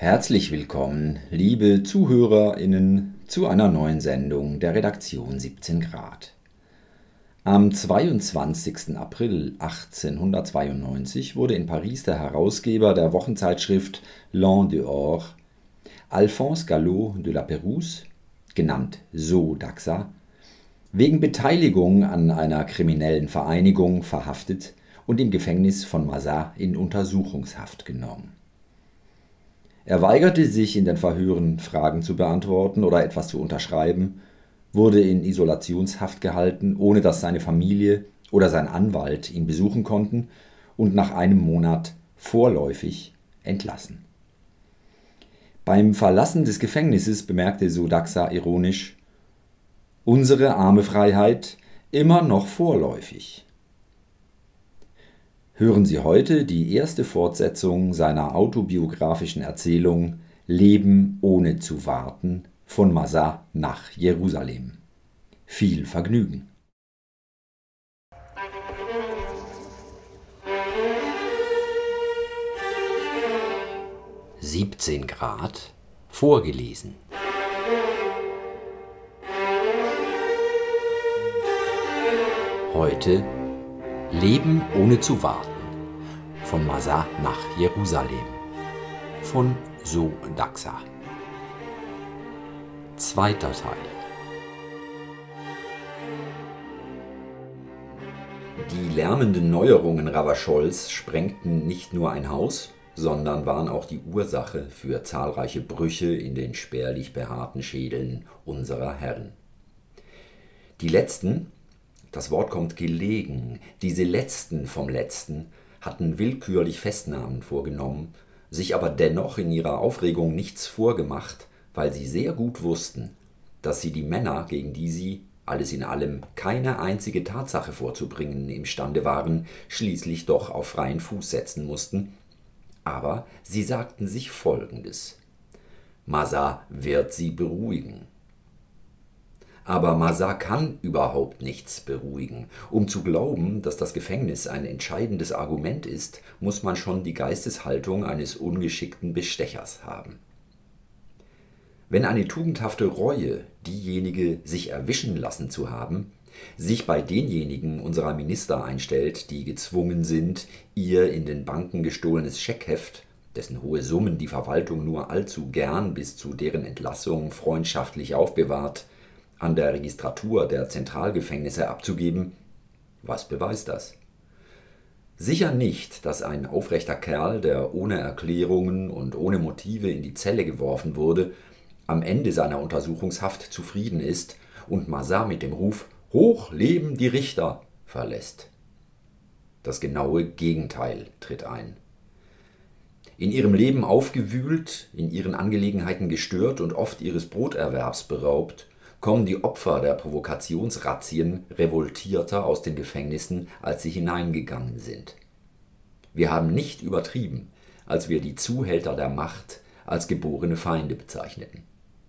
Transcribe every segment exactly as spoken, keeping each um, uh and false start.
Herzlich willkommen, liebe ZuhörerInnen, zu einer neuen Sendung der Redaktion siebzehn Grad. Am zweiundzwanzigsten April achtzehnhundertzweiundneunzig wurde in Paris der Herausgeber der Wochenzeitschrift L'An dehors, Alphonse Gallo de la Pérouse, genannt So Daxa, wegen Beteiligung an einer kriminellen Vereinigung verhaftet und im Gefängnis von Mazas in Untersuchungshaft genommen. Er weigerte sich in den Verhören Fragen zu beantworten oder etwas zu unterschreiben, wurde in Isolationshaft gehalten, ohne dass seine Familie oder sein Anwalt ihn besuchen konnten, und nach einem Monat vorläufig entlassen. Beim Verlassen des Gefängnisses bemerkte So Daxa ironisch: »Unsere arme Freiheit immer noch vorläufig.« Hören Sie heute die erste Fortsetzung seiner autobiografischen Erzählung »Leben ohne zu warten« von Mazas nach Jerusalem. Viel Vergnügen! siebzehn Grad vorgelesen. Heute Leben ohne zu warten von Mazas nach Jerusalem von So Daxa. Zweiter Teil. Die lärmenden Neuerungen Ravacholles sprengten nicht nur ein Haus, sondern waren auch die Ursache für zahlreiche Brüche in den spärlich behaarten Schädeln unserer Herren. Die letzten, das Wort kommt gelegen, diese letzten vom Letzten, hatten willkürlich Festnahmen vorgenommen, sich aber dennoch in ihrer Aufregung nichts vorgemacht, weil sie sehr gut wussten, dass sie die Männer, gegen die sie, alles in allem, keine einzige Tatsache vorzubringen imstande waren, schließlich doch auf freien Fuß setzen mussten. Aber sie sagten sich Folgendes: Mazas wird sie beruhigen. Aber Mazas kann überhaupt nichts beruhigen. Um zu glauben, dass das Gefängnis ein entscheidendes Argument ist, muss man schon die Geisteshaltung eines ungeschickten Bestechers haben. Wenn eine tugendhafte Reue, diejenige, sich erwischen lassen zu haben, sich bei denjenigen unserer Minister einstellt, die gezwungen sind, ihr in den Banken gestohlenes Scheckheft, dessen hohe Summen die Verwaltung nur allzu gern bis zu deren Entlassung freundschaftlich aufbewahrt, an der Registratur der Zentralgefängnisse abzugeben, was beweist das? Sicher nicht, dass ein aufrechter Kerl, der ohne Erklärungen und ohne Motive in die Zelle geworfen wurde, am Ende seiner Untersuchungshaft zufrieden ist und Mazas mit dem Ruf »Hoch leben die Richter« verlässt. Das genaue Gegenteil tritt ein. In ihrem Leben aufgewühlt, in ihren Angelegenheiten gestört und oft ihres Broterwerbs beraubt, kommen die Opfer der Provokationsrazzien revoltierter aus den Gefängnissen, als sie hineingegangen sind. Wir haben nicht übertrieben, als wir die Zuhälter der Macht als geborene Feinde bezeichneten.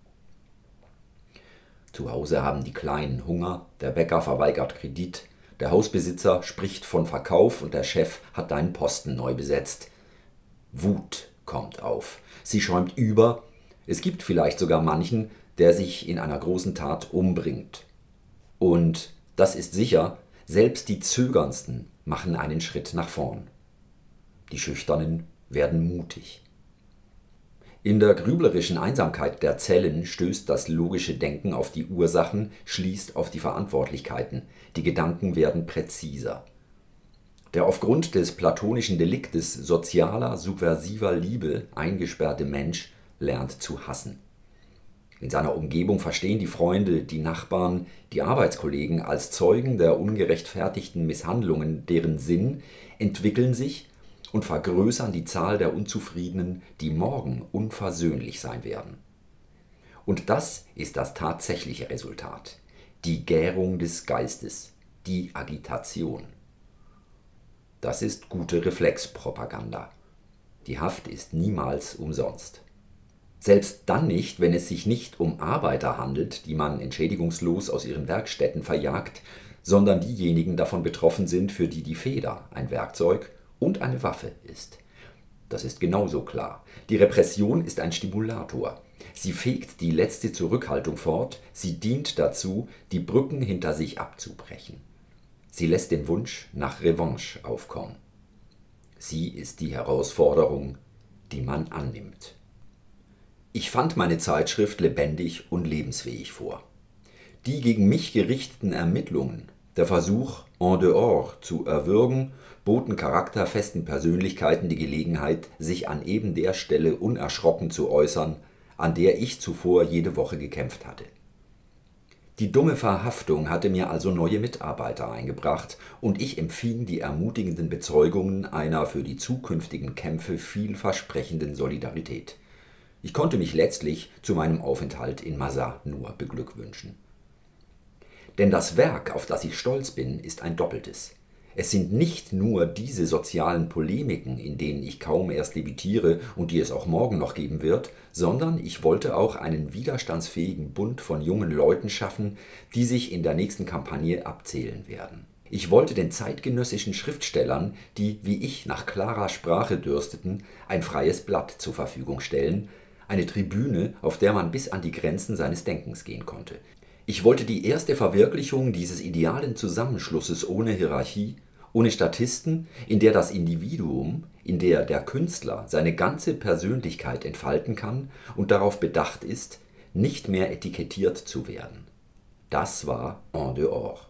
Zu Hause haben die Kleinen Hunger, der Bäcker verweigert Kredit, der Hausbesitzer spricht von Verkauf und der Chef hat deinen Posten neu besetzt. Wut kommt auf, sie schäumt über, es gibt vielleicht sogar manchen, der sich in einer großen Tat umbringt. Und, das ist sicher, selbst die Zögerndsten machen einen Schritt nach vorn. Die Schüchternen werden mutig. In der grüblerischen Einsamkeit der Zellen stößt das logische Denken auf die Ursachen, schließt auf die Verantwortlichkeiten. Die Gedanken werden präziser. Der aufgrund des platonischen Deliktes sozialer, subversiver Liebe eingesperrte Mensch lernt zu hassen. In seiner Umgebung verstehen die Freunde, die Nachbarn, die Arbeitskollegen als Zeugen der ungerechtfertigten Misshandlungen, deren Sinn, entwickeln sich und vergrößern die Zahl der Unzufriedenen, die morgen unversöhnlich sein werden. Und das ist das tatsächliche Resultat: die Gärung des Geistes, die Agitation. Das ist gute Reflexpropaganda. Die Haft ist niemals umsonst. Selbst dann nicht, wenn es sich nicht um Arbeiter handelt, die man entschädigungslos aus ihren Werkstätten verjagt, sondern diejenigen davon betroffen sind, für die die Feder ein Werkzeug und eine Waffe ist. Das ist genauso klar. Die Repression ist ein Stimulator. Sie fegt die letzte Zurückhaltung fort, sie dient dazu, die Brücken hinter sich abzubrechen. Sie lässt den Wunsch nach Revanche aufkommen. Sie ist die Herausforderung, die man annimmt. Ich fand meine Zeitschrift lebendig und lebensfähig vor. Die gegen mich gerichteten Ermittlungen, der Versuch, en dehors zu erwürgen, boten charakterfesten Persönlichkeiten die Gelegenheit, sich an eben der Stelle unerschrocken zu äußern, an der ich zuvor jede Woche gekämpft hatte. Die dumme Verhaftung hatte mir also neue Mitarbeiter eingebracht und ich empfing die ermutigenden Bezeugungen einer für die zukünftigen Kämpfe vielversprechenden Solidarität. Ich konnte mich letztlich zu meinem Aufenthalt in Mazas nur beglückwünschen. Denn das Werk, auf das ich stolz bin, ist ein doppeltes. Es sind nicht nur diese sozialen Polemiken, in denen ich kaum erst debütiere und die es auch morgen noch geben wird, sondern ich wollte auch einen widerstandsfähigen Bund von jungen Leuten schaffen, die sich in der nächsten Kampagne abzählen werden. Ich wollte den zeitgenössischen Schriftstellern, die wie ich nach klarer Sprache dürsteten, ein freies Blatt zur Verfügung stellen, eine Tribüne, auf der man bis an die Grenzen seines Denkens gehen konnte. Ich wollte die erste Verwirklichung dieses idealen Zusammenschlusses ohne Hierarchie, ohne Statisten, in der das Individuum, in der der Künstler seine ganze Persönlichkeit entfalten kann und darauf bedacht ist, nicht mehr etikettiert zu werden. Das war en dehors.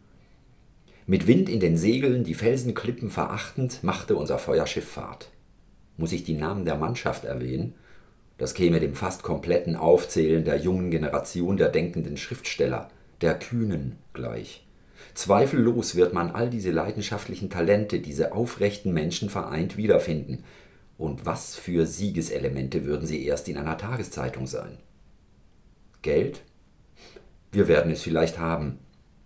Mit Wind in den Segeln, die Felsenklippen verachtend, machte unser Feuerschiff Fahrt. Muss ich die Namen der Mannschaft erwähnen? Das käme dem fast kompletten Aufzählen der jungen Generation der denkenden Schriftsteller, der Kühnen, gleich. Zweifellos wird man all diese leidenschaftlichen Talente, diese aufrechten Menschen vereint wiederfinden. Und was für Siegeselemente würden sie erst in einer Tageszeitung sein? Geld? Wir werden es vielleicht haben.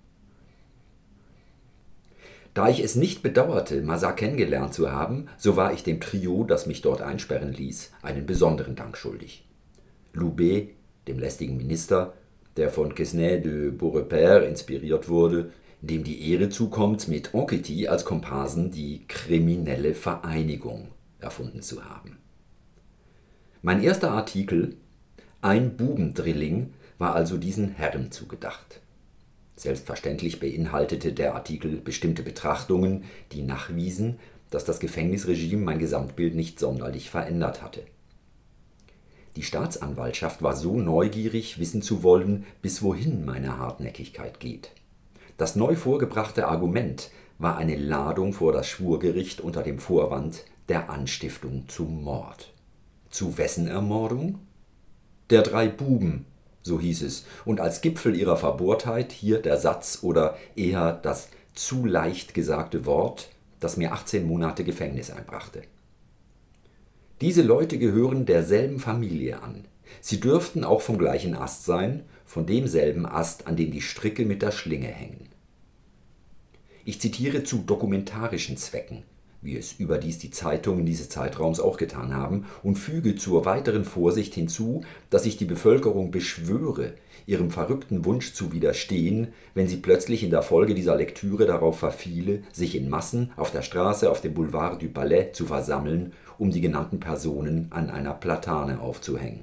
Da ich es nicht bedauerte, Mazas kennengelernt zu haben, so war ich dem Trio, das mich dort einsperren ließ, einen besonderen Dank schuldig. Loubet, dem lästigen Minister, der von Quesnay de Beaurepaire inspiriert wurde, dem die Ehre zukommt, mit Anquetil als Komparsen die kriminelle Vereinigung erfunden zu haben. Mein erster Artikel, ein Bubendrilling, war also diesen Herren zugedacht. Selbstverständlich beinhaltete der Artikel bestimmte Betrachtungen, die nachwiesen, dass das Gefängnisregime mein Gesamtbild nicht sonderlich verändert hatte. Die Staatsanwaltschaft war so neugierig, wissen zu wollen, bis wohin meine Hartnäckigkeit geht. Das neu vorgebrachte Argument war eine Ladung vor das Schwurgericht unter dem Vorwand der Anstiftung zum Mord. Zu wessen Ermordung? Der drei Buben, so hieß es, und als Gipfel ihrer Verbohrtheit hier der Satz oder eher das zu leicht gesagte Wort, das mir achtzehn Monate Gefängnis einbrachte. Diese Leute gehören derselben Familie an. Sie dürften auch vom gleichen Ast sein, von demselben Ast, an dem die Stricke mit der Schlinge hängen. Ich zitiere zu dokumentarischen Zwecken, wie es überdies die Zeitungen dieses Zeitraums auch getan haben, und füge zur weiteren Vorsicht hinzu, dass ich die Bevölkerung beschwöre, ihrem verrückten Wunsch zu widerstehen, wenn sie plötzlich in der Folge dieser Lektüre darauf verfiele, sich in Massen auf der Straße auf dem Boulevard du Palais zu versammeln, um die genannten Personen an einer Platane aufzuhängen.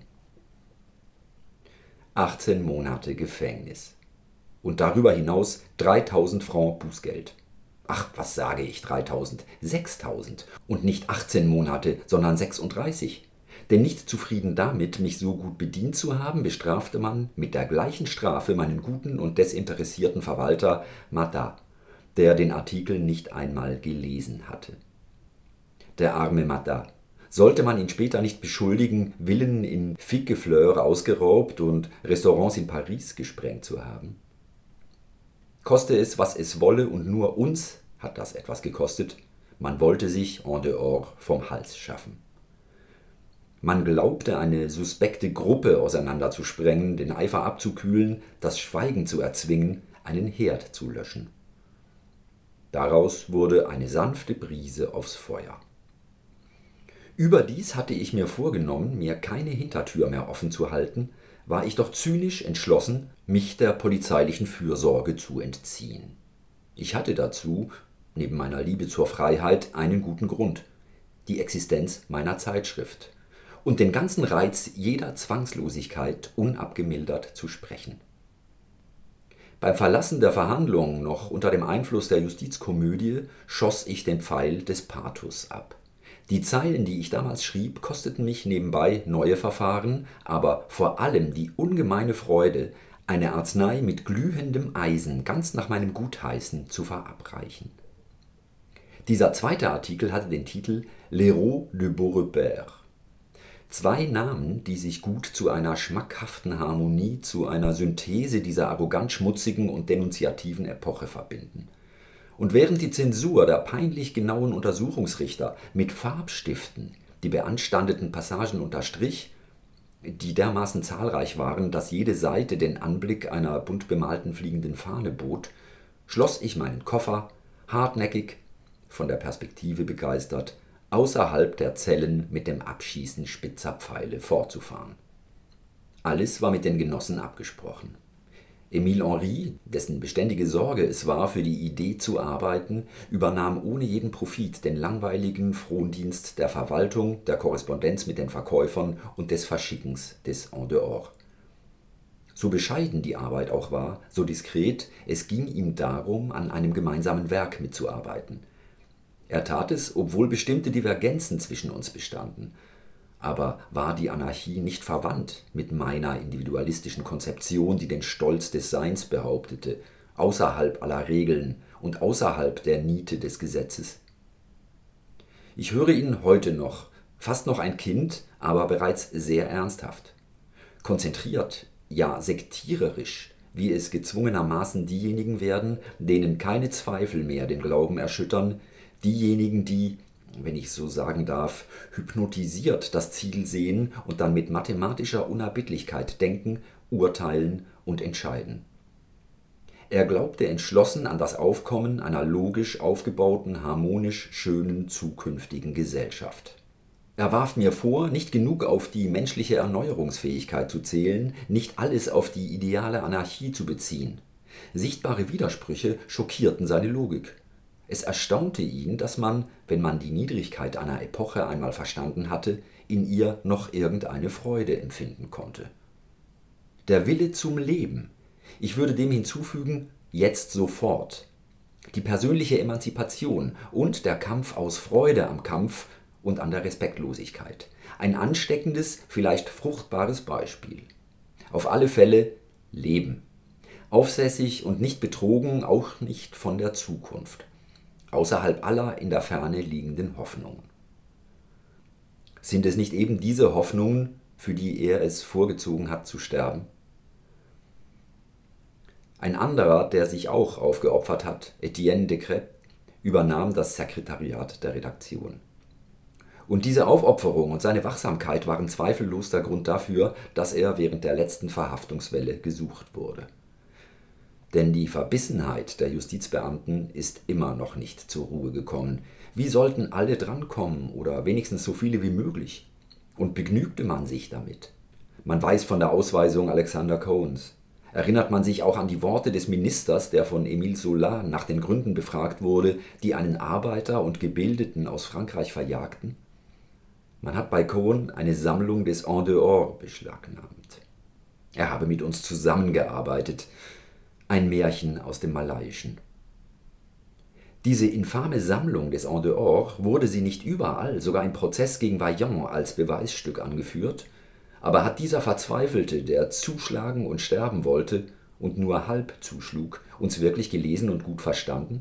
achtzehn Monate Gefängnis. Und darüber hinaus dreitausend Francs Bußgeld. Ach, was sage ich, dreitausend? sechstausend. Und nicht achtzehn Monate, sondern sechsunddreißig. Denn nicht zufrieden damit, mich so gut bedient zu haben, bestrafte man mit der gleichen Strafe meinen guten und desinteressierten Verwalter Mazas, der den Artikel nicht einmal gelesen hatte. Der arme Mazas. Sollte man ihn später nicht beschuldigen, Villen in Fiquefleur ausgeraubt und Restaurants in Paris gesprengt zu haben? Koste es, was es wolle, und nur uns hat das etwas gekostet, man wollte sich en dehors vom Hals schaffen. Man glaubte, eine suspekte Gruppe auseinanderzusprengen, den Eifer abzukühlen, das Schweigen zu erzwingen, einen Herd zu löschen. Daraus wurde eine sanfte Brise aufs Feuer. Überdies hatte ich mir vorgenommen, mir keine Hintertür mehr offen zu halten, war ich doch zynisch entschlossen, mich der polizeilichen Fürsorge zu entziehen. Ich hatte dazu, neben meiner Liebe zur Freiheit, einen guten Grund. die Existenz meiner Zeitschrift und den ganzen Reiz jeder Zwangslosigkeit unabgemildert zu sprechen. Beim Verlassen der Verhandlungen noch unter dem Einfluss der Justizkomödie schoss ich den Pfeil des Pathos ab. Die Zeilen, die ich damals schrieb, kosteten mich nebenbei neue Verfahren, aber vor allem die ungemeine Freude, eine Arznei mit glühendem Eisen ganz nach meinem Gutheißen zu verabreichen. Dieser zweite Artikel hatte den Titel L'Héros de Beaurepaire. Zwei Namen, die sich gut zu einer schmackhaften Harmonie, zu einer Synthese dieser arrogant schmutzigen und denunziativen Epoche verbinden. Und während die Zensur der peinlich genauen Untersuchungsrichter mit Farbstiften die beanstandeten Passagen unterstrich, die dermaßen zahlreich waren, dass jede Seite den Anblick einer bunt bemalten fliegenden Fahne bot, schloss ich meinen Koffer, hartnäckig, von der Perspektive begeistert, außerhalb der Zellen mit dem Abschießen spitzer Pfeile fortzufahren. Alles war mit den Genossen abgesprochen. Émile Henry, dessen beständige Sorge es war, für die Idee zu arbeiten, übernahm ohne jeden Profit den langweiligen Frondienst der Verwaltung, der Korrespondenz mit den Verkäufern und des Verschickens des En dehors. So bescheiden die Arbeit auch war, so diskret, es ging ihm darum, an einem gemeinsamen Werk mitzuarbeiten. Er tat es, obwohl bestimmte Divergenzen zwischen uns bestanden. Aber war die Anarchie nicht verwandt mit meiner individualistischen Konzeption, die den Stolz des Seins behauptete, außerhalb aller Regeln und außerhalb der Niete des Gesetzes? Ich höre ihn heute noch, fast noch ein Kind, aber bereits sehr ernsthaft. Konzentriert, ja sektiererisch, wie es gezwungenermaßen diejenigen werden, denen keine Zweifel mehr den Glauben erschüttern, diejenigen, die, wenn ich so sagen darf, hypnotisiert das Ziel sehen und dann mit mathematischer Unerbittlichkeit denken, urteilen und entscheiden. Er glaubte entschlossen an das Aufkommen einer logisch aufgebauten, harmonisch schönen zukünftigen Gesellschaft. Er warf mir vor, nicht genug auf die menschliche Erneuerungsfähigkeit zu zählen, nicht alles auf die ideale Anarchie zu beziehen. Sichtbare Widersprüche schockierten seine Logik. Es erstaunte ihn, dass man, wenn man die Niedrigkeit einer Epoche einmal verstanden hatte, in ihr noch irgendeine Freude empfinden konnte. Der Wille zum Leben, ich würde dem hinzufügen, jetzt sofort, die persönliche Emanzipation und der Kampf aus Freude am Kampf und an der Respektlosigkeit. Ein ansteckendes, vielleicht fruchtbares Beispiel. Auf alle Fälle Leben. Aufsässig und nicht betrogen, auch nicht von der Zukunft. Außerhalb aller in der Ferne liegenden Hoffnungen. Sind es nicht eben diese Hoffnungen, für die er es vorgezogen hat zu sterben? Ein anderer, der sich auch aufgeopfert hat, Etienne Decrès, übernahm das Sekretariat der Redaktion. Und diese Aufopferung und seine Wachsamkeit waren zweifellos der Grund dafür, dass er während der letzten Verhaftungswelle gesucht wurde. Denn die Verbissenheit der Justizbeamten ist immer noch nicht zur Ruhe gekommen. Wie sollten alle drankommen oder wenigstens so viele wie möglich? Und begnügte man sich damit? Man weiß von der Ausweisung Alexander Cohens. Erinnert man sich auch an die Worte des Ministers, der von Émile Zola nach den Gründen befragt wurde, die einen Arbeiter und Gebildeten aus Frankreich verjagten? Man hat bei Cohen eine Sammlung des En dehors beschlagnahmt. Er habe mit uns zusammengearbeitet. Ein Märchen aus dem Malayischen. Diese infame Sammlung des En dehors, wurde sie nicht überall, sogar im Prozess gegen Vaillant, als Beweisstück angeführt, aber hat dieser Verzweifelte, der zuschlagen und sterben wollte und nur halb zuschlug, uns wirklich gelesen und gut verstanden?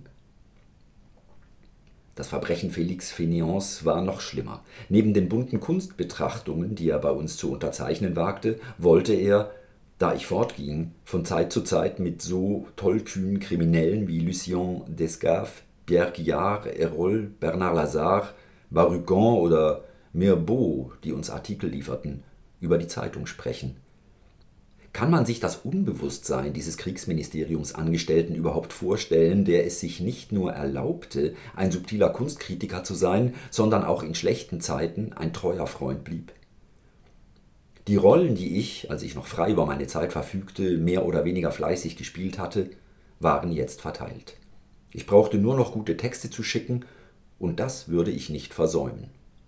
Das Verbrechen Félix Fainéants war noch schlimmer. Neben den bunten Kunstbetrachtungen, die er bei uns zu unterzeichnen wagte, wollte er, da ich fortging, von Zeit zu Zeit mit so tollkühnen Kriminellen wie Lucien Descaves, Pierre Quillard, Hérol, Bernard Lazare, Barucan oder Mirbeau, die uns Artikel lieferten, über die Zeitung sprechen. Kann man sich das Unbewusstsein dieses Kriegsministeriumsangestellten überhaupt vorstellen, der es sich nicht nur erlaubte, ein subtiler Kunstkritiker zu sein, sondern auch in schlechten Zeiten ein treuer Freund blieb? Die Rollen, die ich, als ich noch frei über meine Zeit verfügte, mehr oder weniger fleißig gespielt hatte, waren jetzt verteilt. Ich brauchte nur noch gute Texte zu schicken, und das würde ich nicht versäumen.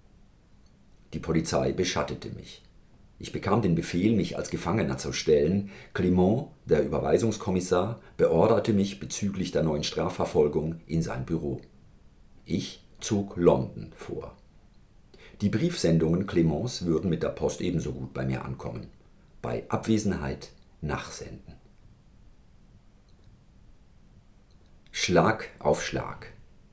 Die Polizei beschattete mich. Ich bekam den Befehl, mich als Gefangener zu stellen. Clément, der Überweisungskommissar, beorderte mich bezüglich der neuen Strafverfolgung in sein Büro. Ich zog London vor. Die Briefsendungen Cléments würden mit der Post ebenso gut bei mir ankommen. Bei Abwesenheit nachsenden. Schlag auf Schlag.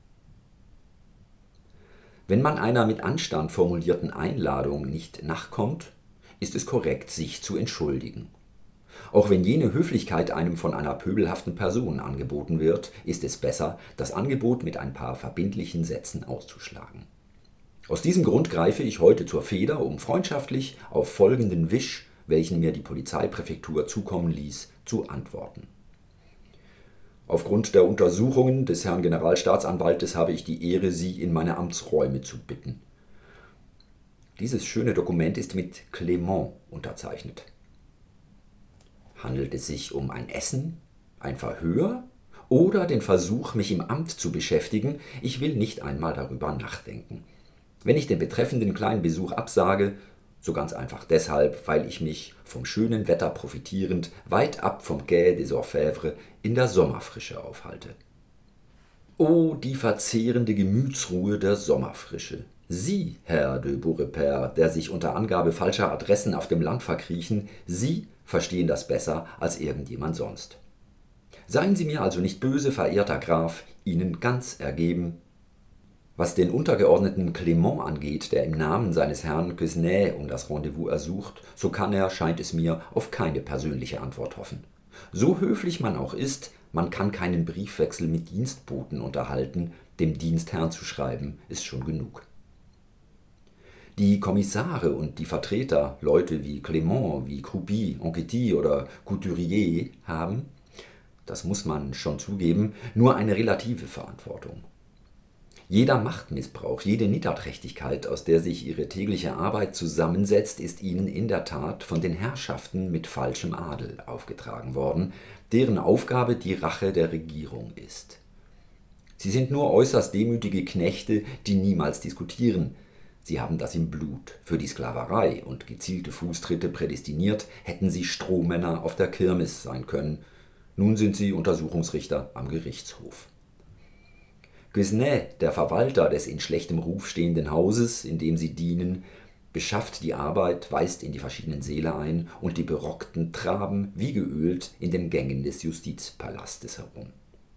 Wenn man einer mit Anstand formulierten Einladung nicht nachkommt, ist es korrekt, sich zu entschuldigen. Auch wenn jene Höflichkeit einem von einer pöbelhaften Person angeboten wird, ist es besser, das Angebot mit ein paar verbindlichen Sätzen auszuschlagen. Aus diesem Grund greife ich heute zur Feder, um freundschaftlich auf folgenden Wisch, welchen mir die Polizeipräfektur zukommen ließ, zu antworten. Aufgrund der Untersuchungen des Herrn Generalstaatsanwaltes habe ich die Ehre, Sie in meine Amtsräume zu bitten. Dieses schöne Dokument ist mit Clément unterzeichnet. Handelt es sich um ein Essen, ein Verhör oder den Versuch, mich im Amt zu beschäftigen? Ich will nicht einmal darüber nachdenken. Wenn ich den betreffenden kleinen Besuch absage, so ganz einfach deshalb, weil ich mich vom schönen Wetter profitierend weit ab vom Quai des Orfèvres in der Sommerfrische aufhalte. Oh, die verzehrende Gemütsruhe der Sommerfrische! Sie, Herr de Beaurepaire, der sich unter Angabe falscher Adressen auf dem Land verkriechen, Sie verstehen das besser als irgendjemand sonst. Seien Sie mir also nicht böse, verehrter Graf, Ihnen ganz ergeben. Was den untergeordneten Clément angeht, der im Namen seines Herrn Quesnay um das Rendezvous ersucht, so kann er, scheint es mir, auf keine persönliche Antwort hoffen. So höflich man auch ist, man kann keinen Briefwechsel mit Dienstboten unterhalten, dem Dienstherrn zu schreiben, ist schon genug. Die Kommissare und die Vertreter, Leute wie Clément, wie Croupi, Anquetil oder Couturier, haben, das muss man schon zugeben, nur eine relative Verantwortung. Jeder Machtmissbrauch, jede Niederträchtigkeit, aus der sich ihre tägliche Arbeit zusammensetzt, ist ihnen in der Tat von den Herrschaften mit falschem Adel aufgetragen worden, deren Aufgabe die Rache der Regierung ist. Sie sind nur äußerst demütige Knechte, die niemals diskutieren. Sie haben das im Blut. Für die Sklaverei und gezielte Fußtritte prädestiniert, hätten sie Strohmänner auf der Kirmes sein können. Nun sind sie Untersuchungsrichter am Gerichtshof. Quesnay, der Verwalter des in schlechtem Ruf stehenden Hauses, in dem sie dienen, beschafft die Arbeit, weist in die verschiedenen Säle ein und die Berockten traben, wie geölt, in den Gängen des Justizpalastes herum.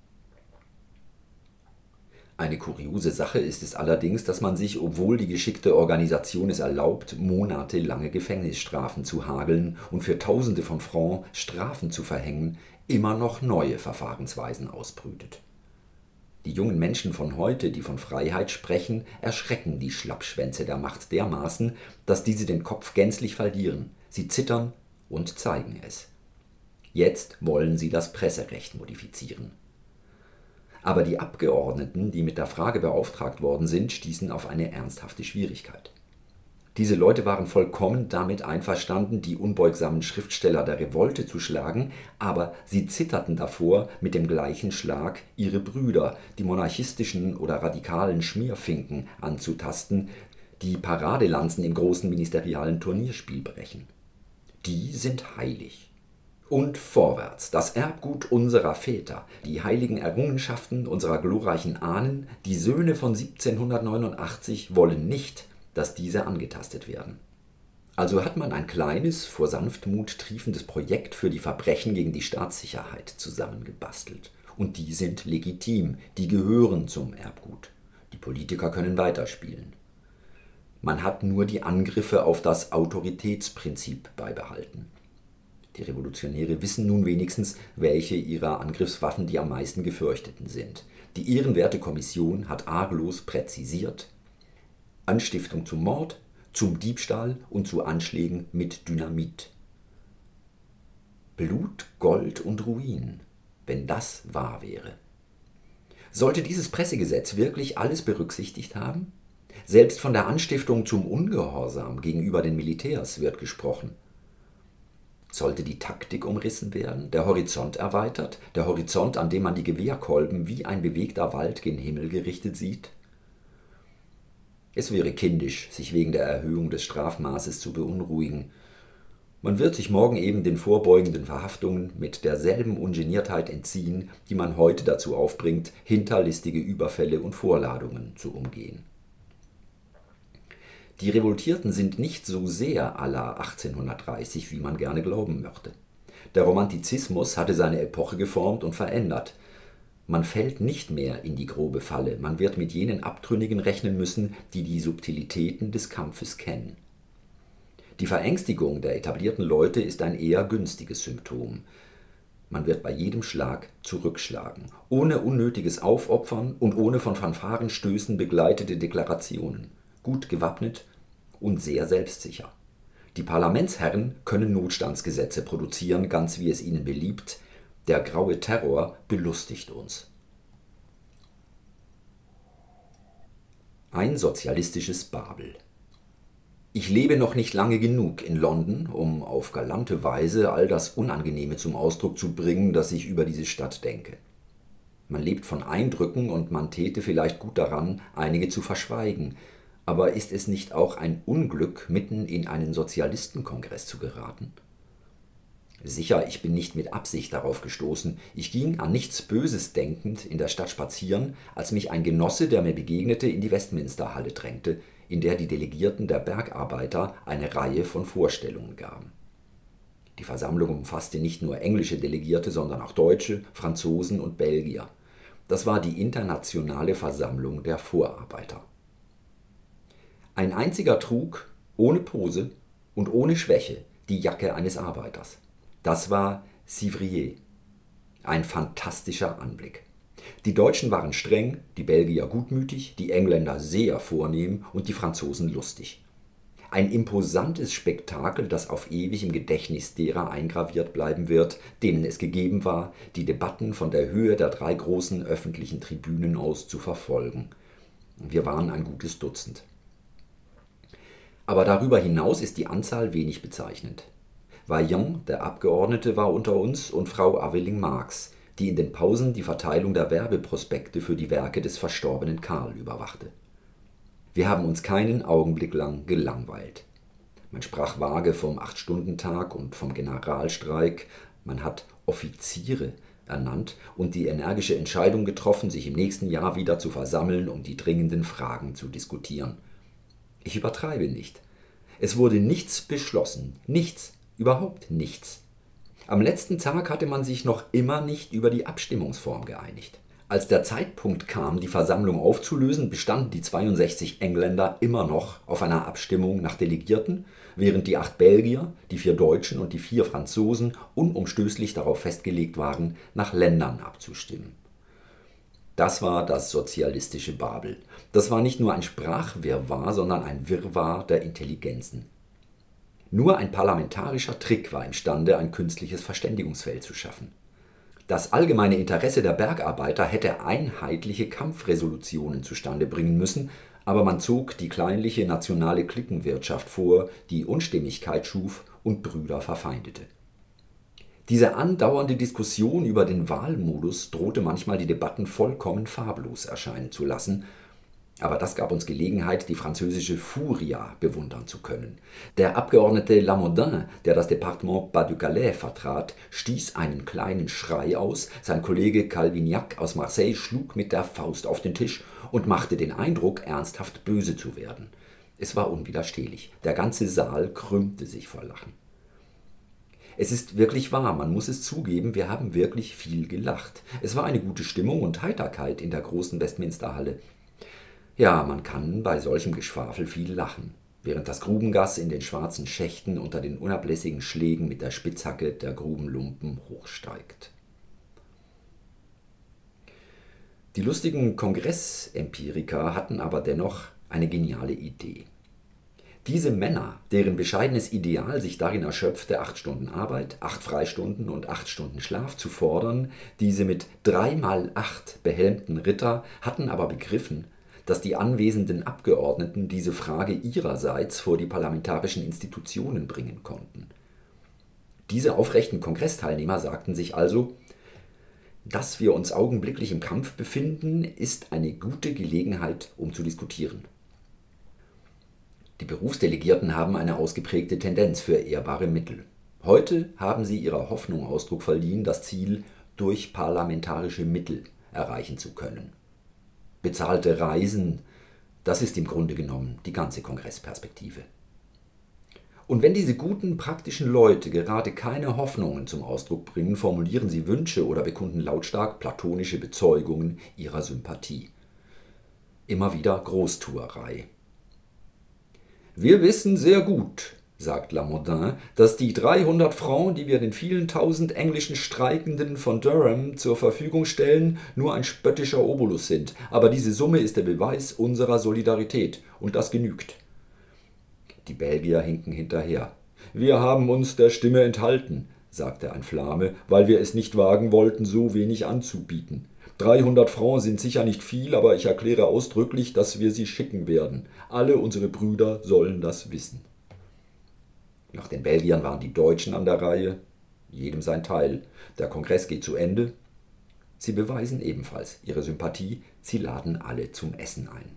Eine kuriose Sache ist es allerdings, dass man sich, obwohl die geschickte Organisation es erlaubt, monatelange Gefängnisstrafen zu hageln und für Tausende von Francs Strafen zu verhängen, immer noch neue Verfahrensweisen ausbrütet. Die jungen Menschen von heute, die von Freiheit sprechen, erschrecken die Schlappschwänze der Macht dermaßen, dass diese den Kopf gänzlich verlieren. Sie zittern und zeigen es. Jetzt wollen sie das Presserecht modifizieren. Aber die Abgeordneten, die mit der Frage beauftragt worden sind, stießen auf eine ernsthafte Schwierigkeit. Diese Leute waren vollkommen damit einverstanden, die unbeugsamen Schriftsteller der Revolte zu schlagen, aber sie zitterten davor, mit dem gleichen Schlag ihre Brüder, die monarchistischen oder radikalen Schmierfinken, anzutasten, die Paradelanzen im großen ministerialen Turnierspiel brechen. Die sind heilig. Und vorwärts, das Erbgut unserer Väter, die heiligen Errungenschaften unserer glorreichen Ahnen, die Söhne von siebzehnhundertneunundachtzig wollen nicht, dass diese angetastet werden. Also hat man ein kleines, vor Sanftmut triefendes Projekt für die Verbrechen gegen die Staatssicherheit zusammengebastelt. Und die sind legitim, die gehören zum Erbgut. Die Politiker können weiterspielen. Man hat nur die Angriffe auf das Autoritätsprinzip beibehalten. Die Revolutionäre wissen nun wenigstens, welche ihrer Angriffswaffen die am meisten gefürchteten sind. Die ehrenwerte Kommission hat arglos präzisiert: Anstiftung zum Mord, zum Diebstahl und zu Anschlägen mit Dynamit. Blut, Gold und Ruin, wenn das wahr wäre. Sollte dieses Pressegesetz wirklich alles berücksichtigt haben? Selbst von der Anstiftung zum Ungehorsam gegenüber den Militärs wird gesprochen. Sollte die Taktik umrissen werden, der Horizont erweitert, der Horizont, an dem man die Gewehrkolben wie ein bewegter Wald gen Himmel gerichtet sieht? Es wäre kindisch, sich wegen der Erhöhung des Strafmaßes zu beunruhigen. Man wird sich morgen eben den vorbeugenden Verhaftungen mit derselben Ungeniertheit entziehen, die man heute dazu aufbringt, hinterlistige Überfälle und Vorladungen zu umgehen. Die Revoltierten sind nicht so sehr à la achtzehnhundertdreißig, wie man gerne glauben möchte. Der Romantizismus hatte seine Epoche geformt und verändert. Man fällt nicht mehr in die grobe Falle, man wird mit jenen Abtrünnigen rechnen müssen, die die Subtilitäten des Kampfes kennen. Die Verängstigung der etablierten Leute ist ein eher günstiges Symptom. Man wird bei jedem Schlag zurückschlagen, ohne unnötiges Aufopfern und ohne von Fanfarenstößen begleitete Deklarationen, gut gewappnet und sehr selbstsicher. Die Parlamentsherren können Notstandsgesetze produzieren, ganz wie es ihnen beliebt. Der graue Terror belustigt uns. Ein sozialistisches Babel. Ich lebe noch nicht lange genug in London, um auf galante Weise all das Unangenehme zum Ausdruck zu bringen, das ich über diese Stadt denke. Man lebt von Eindrücken und man täte vielleicht gut daran, einige zu verschweigen. Aber ist es nicht auch ein Unglück, mitten in einen Sozialistenkongress zu geraten? Sicher, ich bin nicht mit Absicht darauf gestoßen. Ich ging an nichts Böses denkend in der Stadt spazieren, als mich ein Genosse, der mir begegnete, in die Westminsterhalle drängte, in der die Delegierten der Bergarbeiter eine Reihe von Vorstellungen gaben. Die Versammlung umfasste nicht nur englische Delegierte, sondern auch Deutsche, Franzosen und Belgier. Das war die internationale Versammlung der Vorarbeiter. Ein einziger trug, ohne Pose und ohne Schwäche, die Jacke eines Arbeiters. Das war Civrier. Ein fantastischer Anblick. Die Deutschen waren streng, die Belgier gutmütig, die Engländer sehr vornehm und die Franzosen lustig. Ein imposantes Spektakel, das auf ewig im Gedächtnis derer eingraviert bleiben wird, denen es gegeben war, die Debatten von der Höhe der drei großen öffentlichen Tribünen aus zu verfolgen. Wir waren ein gutes Dutzend. Aber darüber hinaus ist die Anzahl wenig bezeichnend. Vaillant, der Abgeordnete, war unter uns und Frau Aveling-Marx, die in den Pausen die Verteilung der Werbeprospekte für die Werke des verstorbenen Karl überwachte. Wir haben uns keinen Augenblick lang gelangweilt. Man sprach vage vom Acht-Stunden-Tag und vom Generalstreik, man hat Offiziere ernannt und die energische Entscheidung getroffen, sich im nächsten Jahr wieder zu versammeln, um die dringenden Fragen zu diskutieren. Ich übertreibe nicht. Es wurde nichts beschlossen, nichts, überhaupt nichts. Am letzten Tag hatte man sich noch immer nicht über die Abstimmungsform geeinigt. Als der Zeitpunkt kam, die Versammlung aufzulösen, bestanden die zweiundsechzig Engländer immer noch auf einer Abstimmung nach Delegierten, während die acht Belgier, die vier Deutschen und die vier Franzosen unumstößlich darauf festgelegt waren, nach Ländern abzustimmen. Das war das sozialistische Babel. Das war nicht nur ein Sprachwirrwarr, sondern ein Wirrwarr der Intelligenzen. Nur ein parlamentarischer Trick war imstande, ein künstliches Verständigungsfeld zu schaffen. Das allgemeine Interesse der Bergarbeiter hätte einheitliche Kampfresolutionen zustande bringen müssen, aber man zog die kleinliche nationale Cliquenwirtschaft vor, die Unstimmigkeit schuf und Brüder verfeindete. Diese andauernde Diskussion über den Wahlmodus drohte manchmal die Debatten vollkommen farblos erscheinen zu lassen, aber das gab uns Gelegenheit, die französische Furia bewundern zu können. Der Abgeordnete Lamondin, der das Departement Pas-de-Calais vertrat, stieß einen kleinen Schrei aus, sein Kollege Calvignac aus Marseille schlug mit der Faust auf den Tisch und machte den Eindruck, ernsthaft böse zu werden. Es war unwiderstehlich, der ganze Saal krümmte sich vor Lachen. Es ist wirklich wahr, man muss es zugeben, wir haben wirklich viel gelacht. Es war eine gute Stimmung und Heiterkeit in der großen Westminsterhalle. Ja, man kann bei solchem Geschwafel viel lachen, während das Grubengas in den schwarzen Schächten unter den unablässigen Schlägen mit der Spitzhacke der Grubenlumpen hochsteigt. Die lustigen Kongressempiriker hatten aber dennoch eine geniale Idee. Diese Männer, deren bescheidenes Ideal sich darin erschöpfte, acht Stunden Arbeit, acht Freistunden und acht Stunden Schlaf zu fordern, diese mit drei mal acht behelmten Ritter, hatten aber begriffen, dass die anwesenden Abgeordneten diese Frage ihrerseits vor die parlamentarischen Institutionen bringen konnten. Diese aufrechten Kongressteilnehmer sagten sich also, dass wir uns augenblicklich im Kampf befinden, ist eine gute Gelegenheit, um zu diskutieren. Die Berufsdelegierten haben eine ausgeprägte Tendenz für ehrbare Mittel. Heute haben sie ihrer Hoffnung Ausdruck verliehen, das Ziel durch parlamentarische Mittel erreichen zu können. Bezahlte Reisen, das ist im Grunde genommen die ganze Kongressperspektive. Und wenn diese guten, praktischen Leute gerade keine Hoffnungen zum Ausdruck bringen, formulieren sie Wünsche oder bekunden lautstark platonische Bezeugungen ihrer Sympathie. Immer wieder Großtuerei. Wir wissen sehr gut, sagt Lamondain, dass die dreihundert Francs, die wir den vielen tausend englischen Streikenden von Durham zur Verfügung stellen, nur ein spöttischer Obolus sind. Aber diese Summe ist der Beweis unserer Solidarität und das genügt. Die Belgier hinken hinterher. Wir haben uns der Stimme enthalten, sagte ein Flame, weil wir es nicht wagen wollten, so wenig anzubieten. dreihundert Francs sind sicher nicht viel, aber ich erkläre ausdrücklich, dass wir sie schicken werden. Alle unsere Brüder sollen das wissen. Nach den Belgiern waren die Deutschen an der Reihe, jedem sein Teil. Der Kongress geht zu Ende. Sie beweisen ebenfalls ihre Sympathie, sie laden alle zum Essen ein.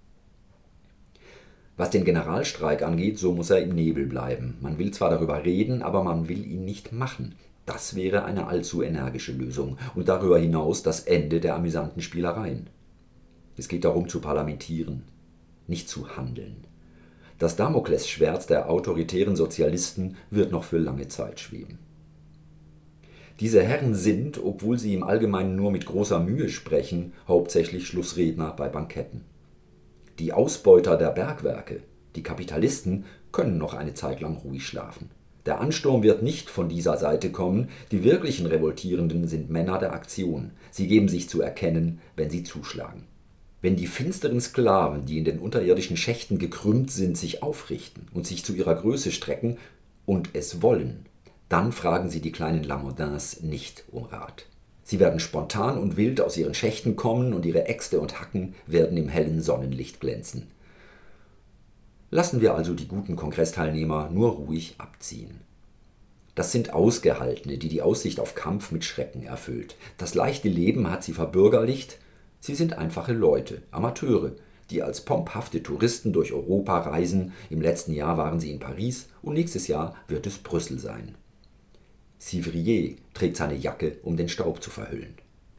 Was den Generalstreik angeht, so muss er im Nebel bleiben. Man will zwar darüber reden, aber man will ihn nicht machen. Das wäre eine allzu energische Lösung und darüber hinaus das Ende der amüsanten Spielereien. Es geht darum zu parlamentieren, nicht zu handeln. Das Damoklesschwert der autoritären Sozialisten wird noch für lange Zeit schweben. Diese Herren sind, obwohl sie im Allgemeinen nur mit großer Mühe sprechen, hauptsächlich Schlussredner bei Banketten. Die Ausbeuter der Bergwerke, die Kapitalisten, können noch eine Zeit lang ruhig schlafen. Der Ansturm wird nicht von dieser Seite kommen, die wirklichen Revoltierenden sind Männer der Aktion. Sie geben sich zu erkennen, wenn sie zuschlagen. Wenn die finsteren Sklaven, die in den unterirdischen Schächten gekrümmt sind, sich aufrichten und sich zu ihrer Größe strecken und es wollen, dann fragen sie die kleinen Lamondains nicht um Rat. Sie werden spontan und wild aus ihren Schächten kommen und ihre Äxte und Hacken werden im hellen Sonnenlicht glänzen. Lassen wir also die guten Kongressteilnehmer nur ruhig abziehen. Das sind Ausgehaltene, die die Aussicht auf Kampf mit Schrecken erfüllt. Das leichte Leben hat sie verbürgerlicht. Sie sind einfache Leute, Amateure, die als pomphafte Touristen durch Europa reisen. Im letzten Jahr waren sie in Paris und nächstes Jahr wird es Brüssel sein. Civrier trägt seine Jacke, um den Staub zu verhüllen.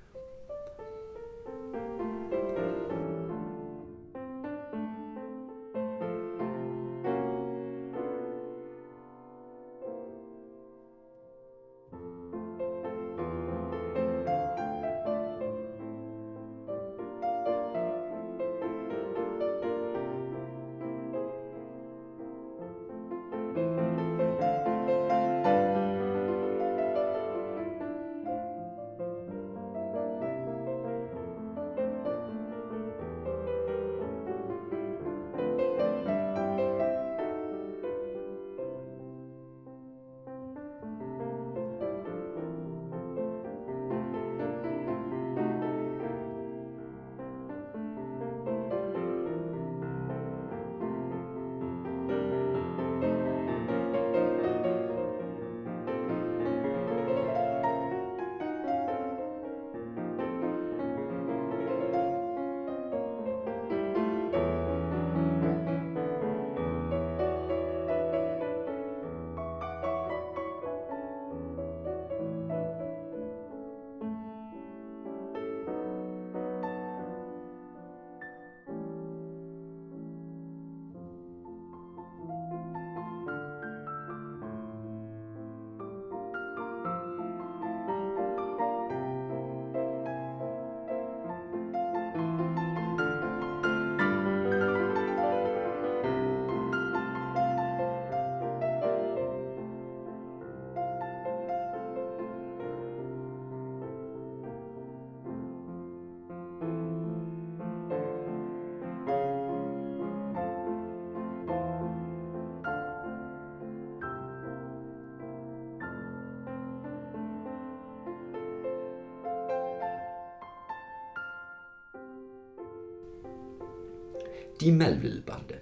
Die Melville-Bande.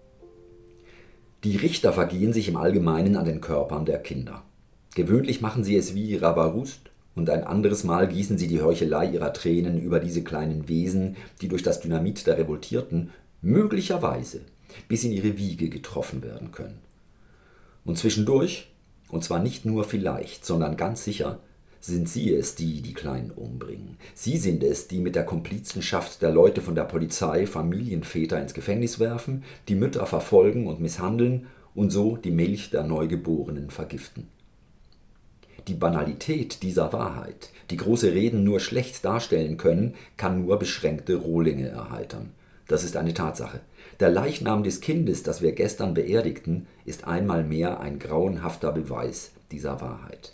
Die Richter vergehen sich im Allgemeinen an den Körpern der Kinder. Gewöhnlich machen sie es wie Rabarust und ein anderes Mal gießen sie die Heuchelei ihrer Tränen über diese kleinen Wesen, die durch das Dynamit der Revoltierten möglicherweise bis in ihre Wiege getroffen werden können. Und zwischendurch, und zwar nicht nur vielleicht, sondern ganz sicher, sind sie es, die die Kleinen umbringen. Sie sind es, die mit der Komplizenschaft der Leute von der Polizei Familienväter ins Gefängnis werfen, die Mütter verfolgen und misshandeln und so die Milch der Neugeborenen vergiften. Die Banalität dieser Wahrheit, die große Reden nur schlecht darstellen können, kann nur beschränkte Rohlinge erheitern. Das ist eine Tatsache. Der Leichnam des Kindes, das wir gestern beerdigten, ist einmal mehr ein grauenhafter Beweis dieser Wahrheit.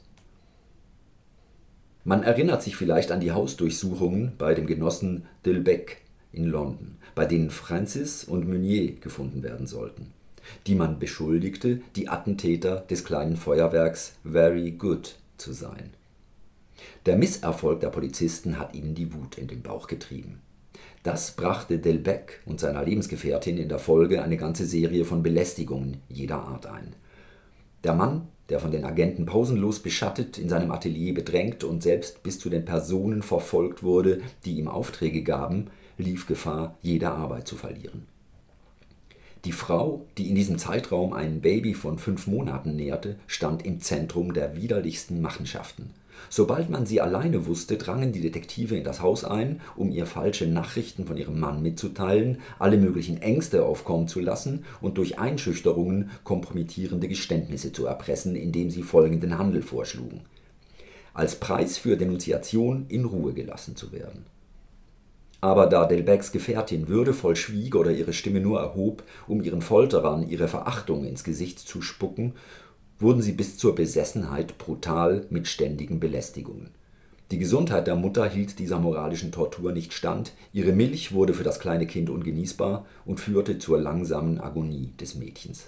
Man erinnert sich vielleicht an die Hausdurchsuchungen bei dem Genossen Delbecq in London, bei denen Francis und Meunier gefunden werden sollten, die man beschuldigte, die Attentäter des kleinen Feuerwerks Very Good zu sein. Der Misserfolg der Polizisten hat ihnen die Wut in den Bauch getrieben. Das brachte Delbecq und seiner Lebensgefährtin in der Folge eine ganze Serie von Belästigungen jeder Art ein. Der Mann, der von den Agenten pausenlos beschattet, in seinem Atelier bedrängt und selbst bis zu den Personen verfolgt wurde, die ihm Aufträge gaben, lief Gefahr, jede Arbeit zu verlieren. Die Frau, die in diesem Zeitraum ein Baby von fünf Monaten nährte, stand im Zentrum der widerlichsten Machenschaften. Sobald man sie alleine wusste, drangen die Detektive in das Haus ein, um ihr falsche Nachrichten von ihrem Mann mitzuteilen, alle möglichen Ängste aufkommen zu lassen und durch Einschüchterungen kompromittierende Geständnisse zu erpressen, indem sie folgenden Handel vorschlugen: als Preis für Denunziation in Ruhe gelassen zu werden. Aber da Delbecqs Gefährtin würdevoll schwieg oder ihre Stimme nur erhob, um ihren Folterern ihre Verachtung ins Gesicht zu spucken, wurden sie bis zur Besessenheit brutal mit ständigen Belästigungen. Die Gesundheit der Mutter hielt dieser moralischen Tortur nicht stand, ihre Milch wurde für das kleine Kind ungenießbar und führte zur langsamen Agonie des Mädchens.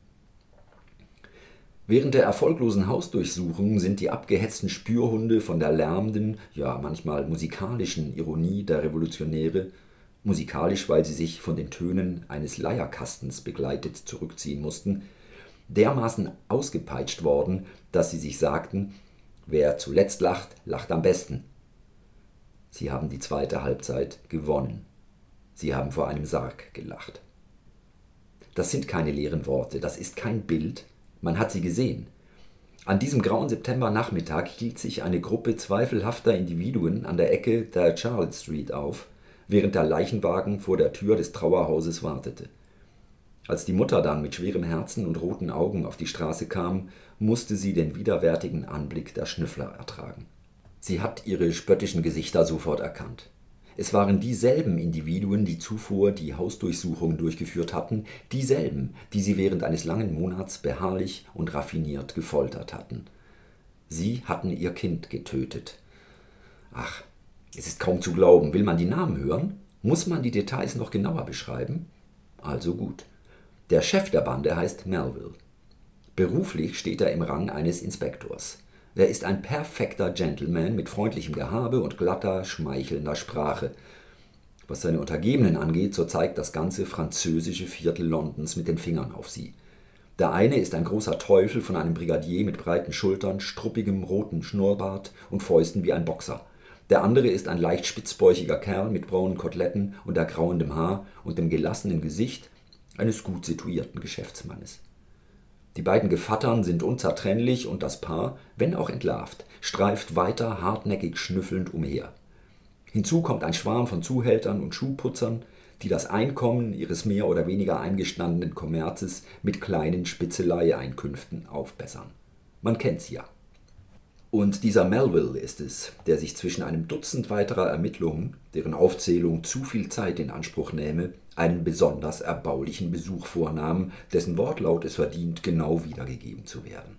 Während der erfolglosen Hausdurchsuchung sind die abgehetzten Spürhunde von der lärmenden, ja manchmal musikalischen Ironie der Revolutionäre, musikalisch, weil sie sich von den Tönen eines Leierkastens begleitet zurückziehen mussten, dermaßen ausgepeitscht worden, dass sie sich sagten: Wer zuletzt lacht, lacht am besten. Sie haben die zweite Halbzeit gewonnen. Sie haben vor einem Sarg gelacht. Das sind keine leeren Worte, das ist kein Bild, man hat sie gesehen. An diesem grauen Septembernachmittag hielt sich eine Gruppe zweifelhafter Individuen an der Ecke der Charlotte Street auf, während der Leichenwagen vor der Tür des Trauerhauses wartete. Als die Mutter dann mit schwerem Herzen und roten Augen auf die Straße kam, musste sie den widerwärtigen Anblick der Schnüffler ertragen. Sie hat ihre spöttischen Gesichter sofort erkannt. Es waren dieselben Individuen, die zuvor die Hausdurchsuchung durchgeführt hatten, dieselben, die sie während eines langen Monats beharrlich und raffiniert gefoltert hatten. Sie hatten ihr Kind getötet. Ach, es ist kaum zu glauben. Will man die Namen hören? Muss man die Details noch genauer beschreiben? Also gut. Der Chef der Bande heißt Melville. Beruflich steht er im Rang eines Inspektors. Er ist ein perfekter Gentleman mit freundlichem Gehabe und glatter, schmeichelnder Sprache. Was seine Untergebenen angeht, so zeigt das ganze französische Viertel Londons mit den Fingern auf sie. Der eine ist ein großer Teufel von einem Brigadier mit breiten Schultern, struppigem roten Schnurrbart und Fäusten wie ein Boxer. Der andere ist ein leicht spitzbäuchiger Kerl mit braunen Koteletten und ergrauendem Haar und dem gelassenen Gesicht eines gut situierten Geschäftsmannes. Die beiden Gevattern sind unzertrennlich und das Paar, wenn auch entlarvt, streift weiter hartnäckig schnüffelnd umher. Hinzu kommt ein Schwarm von Zuhältern und Schuhputzern, die das Einkommen ihres mehr oder weniger eingestandenen Kommerzes mit kleinen Spitzeleieinkünften aufbessern. Man kennt sie ja. Und dieser Melville ist es, der sich zwischen einem Dutzend weiterer Ermittlungen, deren Aufzählung zu viel Zeit in Anspruch nähme, einen besonders erbaulichen Besuch vornahm, dessen Wortlaut es verdient, genau wiedergegeben zu werden.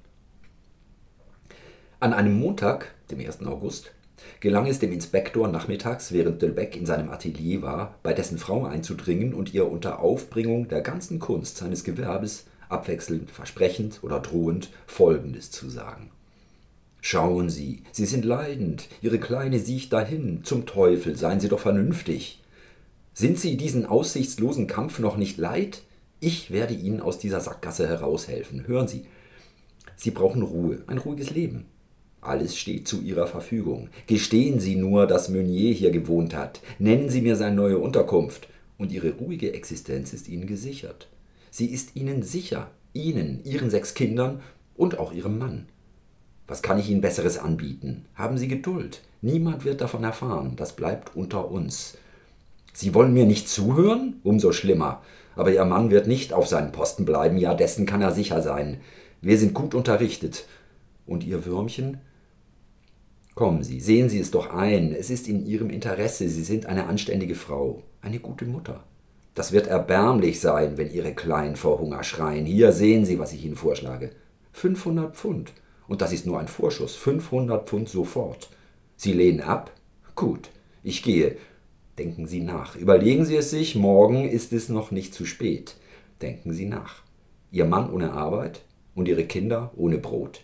An einem Montag, dem ersten August, gelang es dem Inspektor nachmittags, während Delbecq in seinem Atelier war, bei dessen Frau einzudringen und ihr unter Aufbringung der ganzen Kunst seines Gewerbes, abwechselnd versprechend oder drohend, Folgendes zu sagen: »Schauen Sie, Sie sind leidend, Ihre Kleine siecht dahin, zum Teufel, seien Sie doch vernünftig. Sind Sie diesen aussichtslosen Kampf noch nicht leid? Ich werde Ihnen aus dieser Sackgasse heraushelfen. Hören Sie, Sie brauchen Ruhe, ein ruhiges Leben. Alles steht zu Ihrer Verfügung. Gestehen Sie nur, dass Meunier hier gewohnt hat. Nennen Sie mir seine neue Unterkunft, und Ihre ruhige Existenz ist Ihnen gesichert. Sie ist Ihnen sicher, Ihnen, Ihren sechs Kindern und auch Ihrem Mann. Was kann ich Ihnen Besseres anbieten? Haben Sie Geduld. Niemand wird davon erfahren. Das bleibt unter uns. Sie wollen mir nicht zuhören? Umso schlimmer. Aber Ihr Mann wird nicht auf seinem Posten bleiben. Ja, dessen kann er sicher sein. Wir sind gut unterrichtet. Und Ihr Würmchen? Kommen Sie, sehen Sie es doch ein. Es ist in Ihrem Interesse. Sie sind eine anständige Frau. Eine gute Mutter. Das wird erbärmlich sein, wenn Ihre Kleinen vor Hunger schreien. Hier sehen Sie, was ich Ihnen vorschlage. fünfhundert Pfund. Und das ist nur ein Vorschuss. fünfhundert Pfund sofort. Sie lehnen ab? Gut, ich gehe. Denken Sie nach. Überlegen Sie es sich. Morgen ist es noch nicht zu spät. Denken Sie nach. Ihr Mann ohne Arbeit und Ihre Kinder ohne Brot.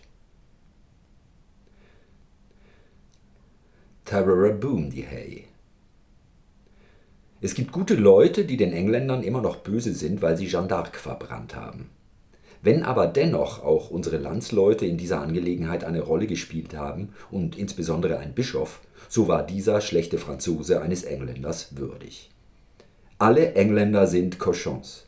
Tararaboom, die Hey. Es gibt gute Leute, die den Engländern immer noch böse sind, weil sie Jeanne d'Arc verbrannt haben. Wenn aber dennoch auch unsere Landsleute in dieser Angelegenheit eine Rolle gespielt haben und insbesondere ein Bischof, so war dieser schlechte Franzose eines Engländers würdig. Alle Engländer sind Cochons.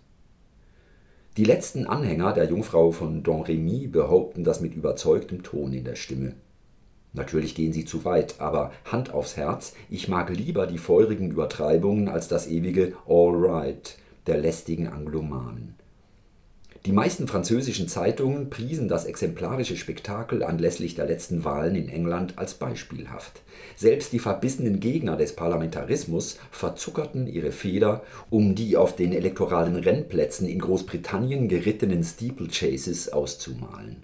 Die letzten Anhänger der Jungfrau von Domremy behaupten das mit überzeugtem Ton in der Stimme. Natürlich gehen sie zu weit, aber Hand aufs Herz, ich mag lieber die feurigen Übertreibungen als das ewige All right der lästigen Anglomanen. Die meisten französischen Zeitungen priesen das exemplarische Spektakel anlässlich der letzten Wahlen in England als beispielhaft. Selbst die verbissenen Gegner des Parlamentarismus verzuckerten ihre Feder, um die auf den elektoralen Rennplätzen in Großbritannien gerittenen Steeplechases auszumalen.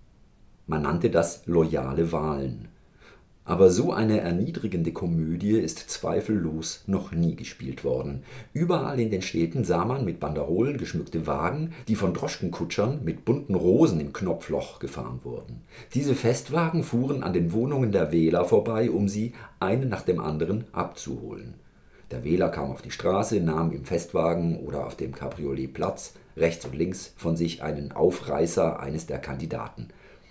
Man nannte das loyale Wahlen. Aber so eine erniedrigende Komödie ist zweifellos noch nie gespielt worden. Überall in den Städten sah man mit Banderolen geschmückte Wagen, die von Droschkenkutschern mit bunten Rosen im Knopfloch gefahren wurden. Diese Festwagen fuhren an den Wohnungen der Wähler vorbei, um sie einen nach dem anderen abzuholen. Der Wähler kam auf die Straße, nahm im Festwagen oder auf dem Cabriolet Platz, rechts und links von sich einen Aufreißer eines der Kandidaten.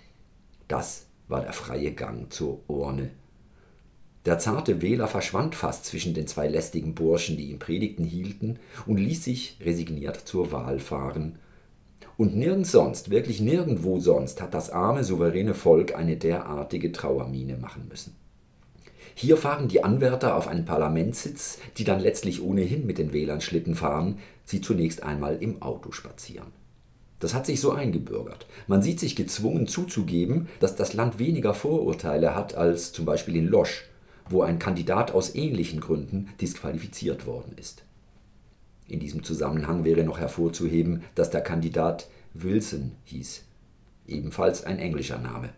Das war der freie Gang zur Urne. Der zarte Wähler verschwand fast zwischen den zwei lästigen Burschen, die ihm Predigten hielten, und ließ sich resigniert zur Wahl fahren. Und nirgends sonst, wirklich nirgendwo sonst, hat das arme, souveräne Volk eine derartige Trauermiene machen müssen. Hier fahren die Anwärter auf einen Parlamentssitz, die dann letztlich ohnehin mit den Wählern Schlitten fahren, sie zunächst einmal im Auto spazieren. Das hat sich so eingebürgert. Man sieht sich gezwungen zuzugeben, dass das Land weniger Vorurteile hat als zum Beispiel in Loches, wo ein Kandidat aus ähnlichen Gründen disqualifiziert worden ist. In diesem Zusammenhang wäre noch hervorzuheben, dass der Kandidat Wilson hieß, ebenfalls ein englischer Name.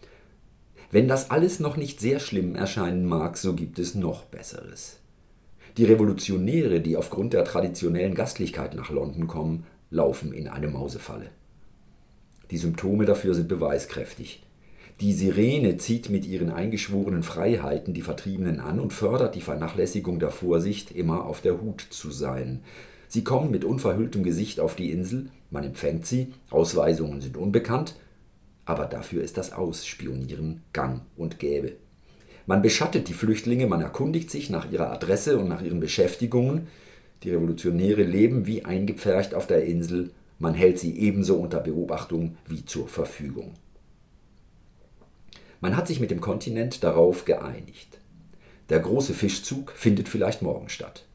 Wenn das alles noch nicht sehr schlimm erscheinen mag, so gibt es noch Besseres. Die Revolutionäre, die aufgrund der traditionellen Gastlichkeit nach London kommen, laufen in eine Mausefalle. Die Symptome dafür sind beweiskräftig. Die Sirene zieht mit ihren eingeschworenen Freiheiten die Vertriebenen an und fördert die Vernachlässigung der Vorsicht, immer auf der Hut zu sein. Sie kommen mit unverhülltem Gesicht auf die Insel, man empfängt sie, Ausweisungen sind unbekannt, aber dafür ist das Ausspionieren gang und gäbe. Man beschattet die Flüchtlinge, man erkundigt sich nach ihrer Adresse und nach ihren Beschäftigungen. Die Revolutionäre leben wie eingepfercht auf der Insel, man hält sie ebenso unter Beobachtung wie zur Verfügung. Man hat sich mit dem Kontinent darauf geeinigt. Der große Fischzug findet vielleicht morgen statt.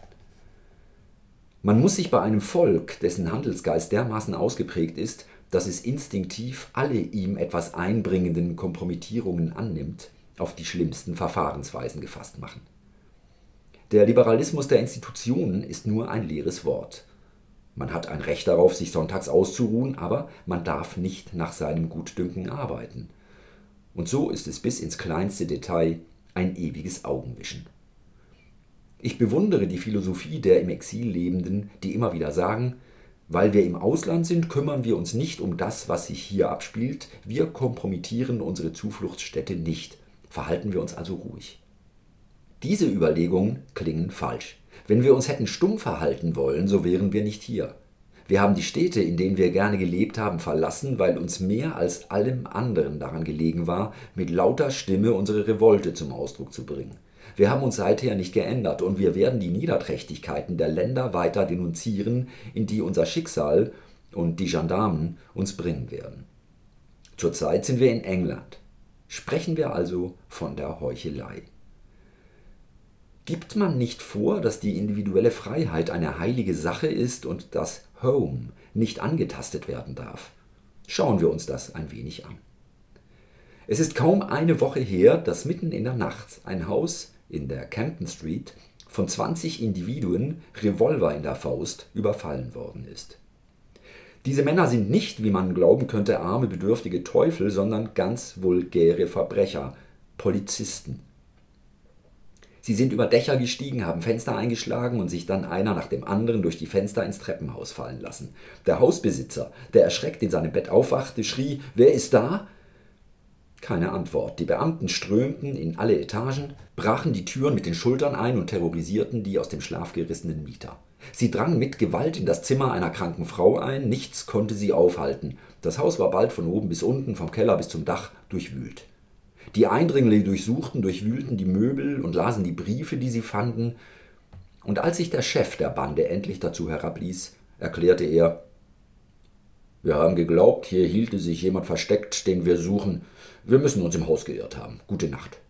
Man muss sich bei einem Volk, dessen Handelsgeist dermaßen ausgeprägt ist, dass es instinktiv alle ihm etwas einbringenden Kompromittierungen annimmt, auf die schlimmsten Verfahrensweisen gefasst machen. Der Liberalismus der Institutionen ist nur ein leeres Wort. Man hat ein Recht darauf, sich sonntags auszuruhen, aber man darf nicht nach seinem Gutdünken arbeiten. Und so ist es bis ins kleinste Detail ein ewiges Augenwischen. Ich bewundere die Philosophie der im Exil Lebenden, die immer wieder sagen, weil wir im Ausland sind, kümmern wir uns nicht um das, was sich hier abspielt, wir kompromittieren unsere Zufluchtsstätte nicht, verhalten wir uns also ruhig. Diese Überlegungen klingen falsch. Wenn wir uns hätten stumm verhalten wollen, so wären wir nicht hier. Wir haben die Städte, in denen wir gerne gelebt haben, verlassen, weil uns mehr als allem anderen daran gelegen war, mit lauter Stimme unsere Revolte zum Ausdruck zu bringen. Wir haben uns seither nicht geändert und wir werden die Niederträchtigkeiten der Länder weiter denunzieren, in die unser Schicksal und die Gendarmen uns bringen werden. Zurzeit sind wir in England. Sprechen wir also von der Heuchelei. Gibt man nicht vor, dass die individuelle Freiheit eine heilige Sache ist und das Home nicht angetastet werden darf? Schauen wir uns das ein wenig an. Es ist kaum eine Woche her, dass mitten in der Nacht ein Haus in der Camden Street von zwanzig Individuen, Revolver in der Faust, überfallen worden ist. Diese Männer sind nicht, wie man glauben könnte, arme, bedürftige Teufel, sondern ganz vulgäre Verbrecher, Polizisten. Sie sind über Dächer gestiegen, haben Fenster eingeschlagen und sich dann einer nach dem anderen durch die Fenster ins Treppenhaus fallen lassen. Der Hausbesitzer, der erschreckt in seinem Bett aufwachte, schrie: »Wer ist da?« Keine Antwort. Die Beamten strömten in alle Etagen, brachen die Türen mit den Schultern ein und terrorisierten die aus dem Schlaf gerissenen Mieter. Sie drangen mit Gewalt in das Zimmer einer kranken Frau ein, nichts konnte sie aufhalten. Das Haus war bald von oben bis unten, vom Keller bis zum Dach, durchwühlt. Die Eindringlinge durchsuchten, durchwühlten die Möbel und lasen die Briefe, die sie fanden. Und als sich der Chef der Bande endlich dazu herabließ, erklärte er: »Wir haben geglaubt, hier hielte sich jemand versteckt, den wir suchen. Wir müssen uns im Haus geirrt haben. Gute Nacht.«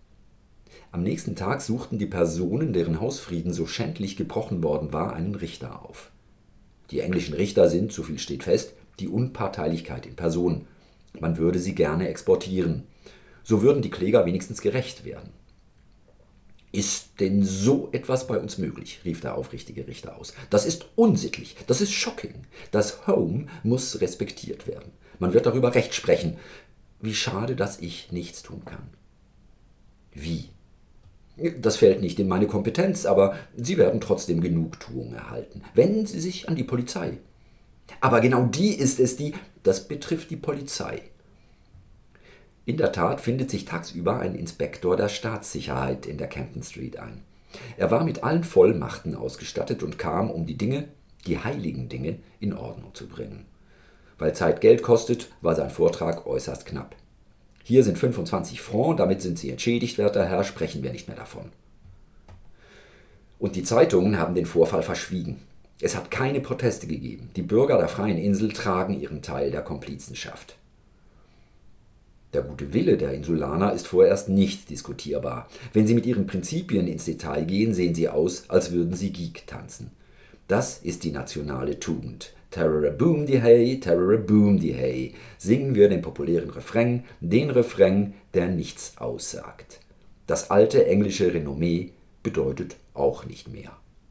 Am nächsten Tag suchten die Personen, deren Hausfrieden so schändlich gebrochen worden war, einen Richter auf. Die englischen Richter sind, so viel steht fest, die Unparteilichkeit in Person. Man würde sie gerne exportieren. So würden die Kläger wenigstens gerecht werden. »Ist denn so etwas bei uns möglich?« rief der aufrichtige Richter aus. »Das ist unsittlich, das ist shocking. Das Home muss respektiert werden. Man wird darüber Recht sprechen. Wie schade, dass ich nichts tun kann.« »Wie?« »Das fällt nicht in meine Kompetenz, aber Sie werden trotzdem Genugtuung erhalten. Wenden Sie sich an die Polizei.« »Aber genau die ist es, die...« »Das betrifft die Polizei.« In der Tat findet sich tagsüber ein Inspektor der Staatssicherheit in der Camden Street ein. Er war mit allen Vollmachten ausgestattet und kam, um die Dinge, die heiligen Dinge, in Ordnung zu bringen. Weil Zeit Geld kostet, war sein Vortrag äußerst knapp. »Hier sind fünfundzwanzig Francs, damit sind Sie entschädigt, werter Herr, sprechen wir nicht mehr davon.« Und die Zeitungen haben den Vorfall verschwiegen. Es hat keine Proteste gegeben. Die Bürger der freien Insel tragen ihren Teil der Komplizenschaft. Der gute Wille der Insulaner ist vorerst nicht diskutierbar. Wenn sie mit ihren Prinzipien ins Detail gehen, sehen sie aus, als würden sie Geek tanzen. Das ist die nationale Tugend. Terror-a-boom die hey, Terror-a-boom die hey. Singen wir den populären Refrain, den Refrain, der nichts aussagt. Das alte englische Renommee bedeutet auch nicht mehr.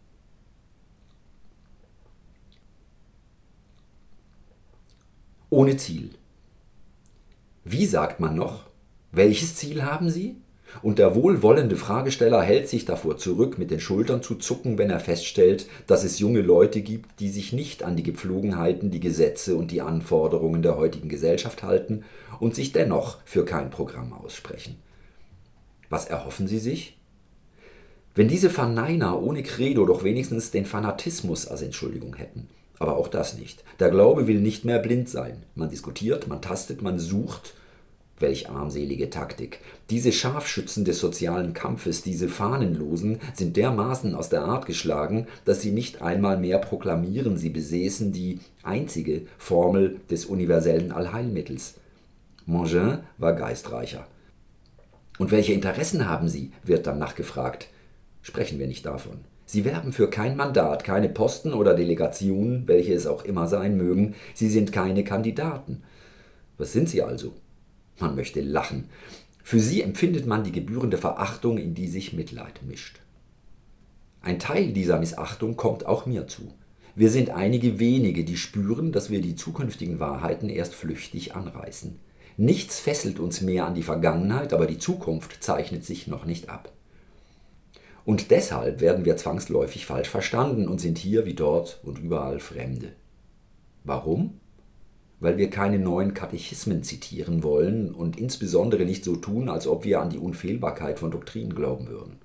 Ohne Ziel. Wie sagt man noch? Welches Ziel haben Sie? Und der wohlwollende Fragesteller hält sich davor zurück, mit den Schultern zu zucken, wenn er feststellt, dass es junge Leute gibt, die sich nicht an die Gepflogenheiten, die Gesetze und die Anforderungen der heutigen Gesellschaft halten und sich dennoch für kein Programm aussprechen. Was erhoffen Sie sich? Wenn diese Verneiner ohne Credo doch wenigstens den Fanatismus als Entschuldigung hätten. Aber auch das nicht. Der Glaube will nicht mehr blind sein. Man diskutiert, man tastet, man sucht. Welch armselige Taktik. Diese Scharfschützen des sozialen Kampfes, diese Fahnenlosen, sind dermaßen aus der Art geschlagen, dass sie nicht einmal mehr proklamieren, sie besäßen die einzige Formel des universellen Allheilmittels. Mangin war geistreicher. Und welche Interessen haben Sie, wird dann nachgefragt. Sprechen wir nicht davon. Sie werben für kein Mandat, keine Posten oder Delegationen, welche es auch immer sein mögen. Sie sind keine Kandidaten. Was sind Sie also? Man möchte lachen. Für sie empfindet man die gebührende Verachtung, in die sich Mitleid mischt. Ein Teil dieser Missachtung kommt auch mir zu. Wir sind einige wenige, die spüren, dass wir die zukünftigen Wahrheiten erst flüchtig anreißen. Nichts fesselt uns mehr an die Vergangenheit, aber die Zukunft zeichnet sich noch nicht ab. Und deshalb werden wir zwangsläufig falsch verstanden und sind hier wie dort und überall Fremde. Warum? Weil wir keine neuen Katechismen zitieren wollen und insbesondere nicht so tun, als ob wir an die Unfehlbarkeit von Doktrinen glauben würden.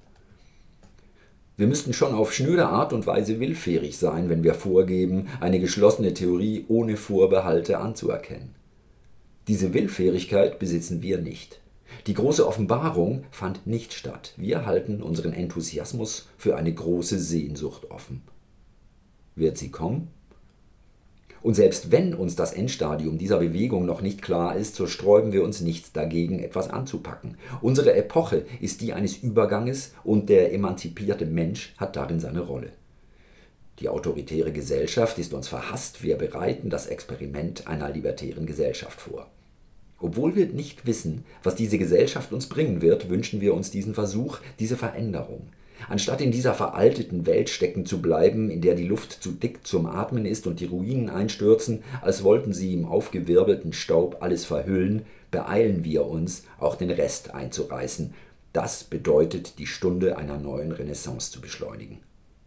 Wir müssten schon auf schnöde Art und Weise willfährig sein, wenn wir vorgeben, eine geschlossene Theorie ohne Vorbehalte anzuerkennen. Diese Willfährigkeit besitzen wir nicht. Die große Offenbarung fand nicht statt. Wir halten unseren Enthusiasmus für eine große Sehnsucht offen. Wird sie kommen? Und selbst wenn uns das Endstadium dieser Bewegung noch nicht klar ist, so sträuben wir uns nichts dagegen, etwas anzupacken. Unsere Epoche ist die eines Überganges und der emanzipierte Mensch hat darin seine Rolle. Die autoritäre Gesellschaft ist uns verhasst, wir bereiten das Experiment einer libertären Gesellschaft vor. Obwohl wir nicht wissen, was diese Gesellschaft uns bringen wird, wünschen wir uns diesen Versuch, diese Veränderung. Anstatt in dieser veralteten Welt stecken zu bleiben, in der die Luft zu dick zum Atmen ist und die Ruinen einstürzen, als wollten sie im aufgewirbelten Staub alles verhüllen, beeilen wir uns, auch den Rest einzureißen. Das bedeutet, die Stunde einer neuen Renaissance zu beschleunigen.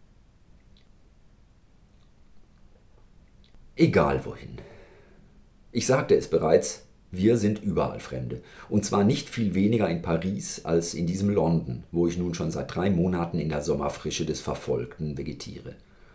Egal wohin. Ich sagte es bereits, wir sind überall Fremde. Und zwar nicht viel weniger in Paris als in diesem London, wo ich nun schon seit drei Monaten in der Sommerfrische des Verfolgten vegetiere.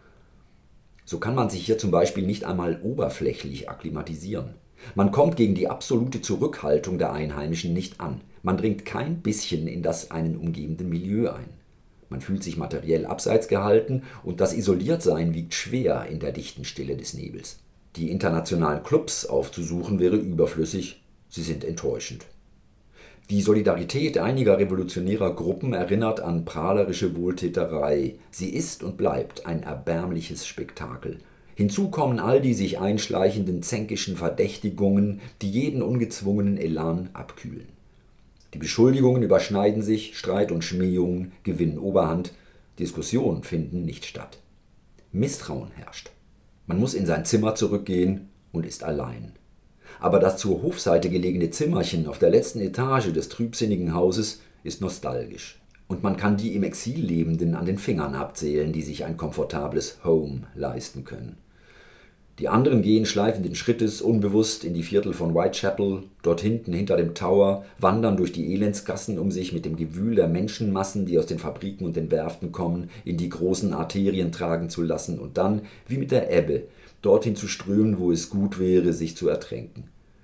So kann man sich hier zum Beispiel nicht einmal oberflächlich akklimatisieren. Man kommt gegen die absolute Zurückhaltung der Einheimischen nicht an. Man dringt kein bisschen in das einen umgebende Milieu ein. Man fühlt sich materiell abseits gehalten und das Isoliertsein wiegt schwer in der dichten Stille des Nebels. Die internationalen Clubs aufzusuchen wäre überflüssig, sie sind enttäuschend. Die Solidarität einiger revolutionärer Gruppen erinnert an prahlerische Wohltäterei. Sie ist und bleibt ein erbärmliches Spektakel. Hinzu kommen all die sich einschleichenden zänkischen Verdächtigungen, die jeden ungezwungenen Elan abkühlen. Die Beschuldigungen überschneiden sich, Streit und Schmähungen gewinnen Oberhand, Diskussionen finden nicht statt. Misstrauen herrscht. Man muss in sein Zimmer zurückgehen und ist allein. Aber das zur Hofseite gelegene Zimmerchen auf der letzten Etage des trübsinnigen Hauses ist nostalgisch. Und man kann die im Exil Lebenden an den Fingern abzählen, die sich ein komfortables Home leisten können. Die anderen gehen schleifenden Schrittes unbewusst in die Viertel von Whitechapel, dort hinten hinter dem Tower, wandern durch die Elendsgassen, um sich mit dem Gewühl der Menschenmassen, die aus den Fabriken und den Werften kommen, in die großen Arterien tragen zu lassen und dann, wie mit der Ebbe, dorthin zu strömen, wo es gut wäre, sich zu ertränken.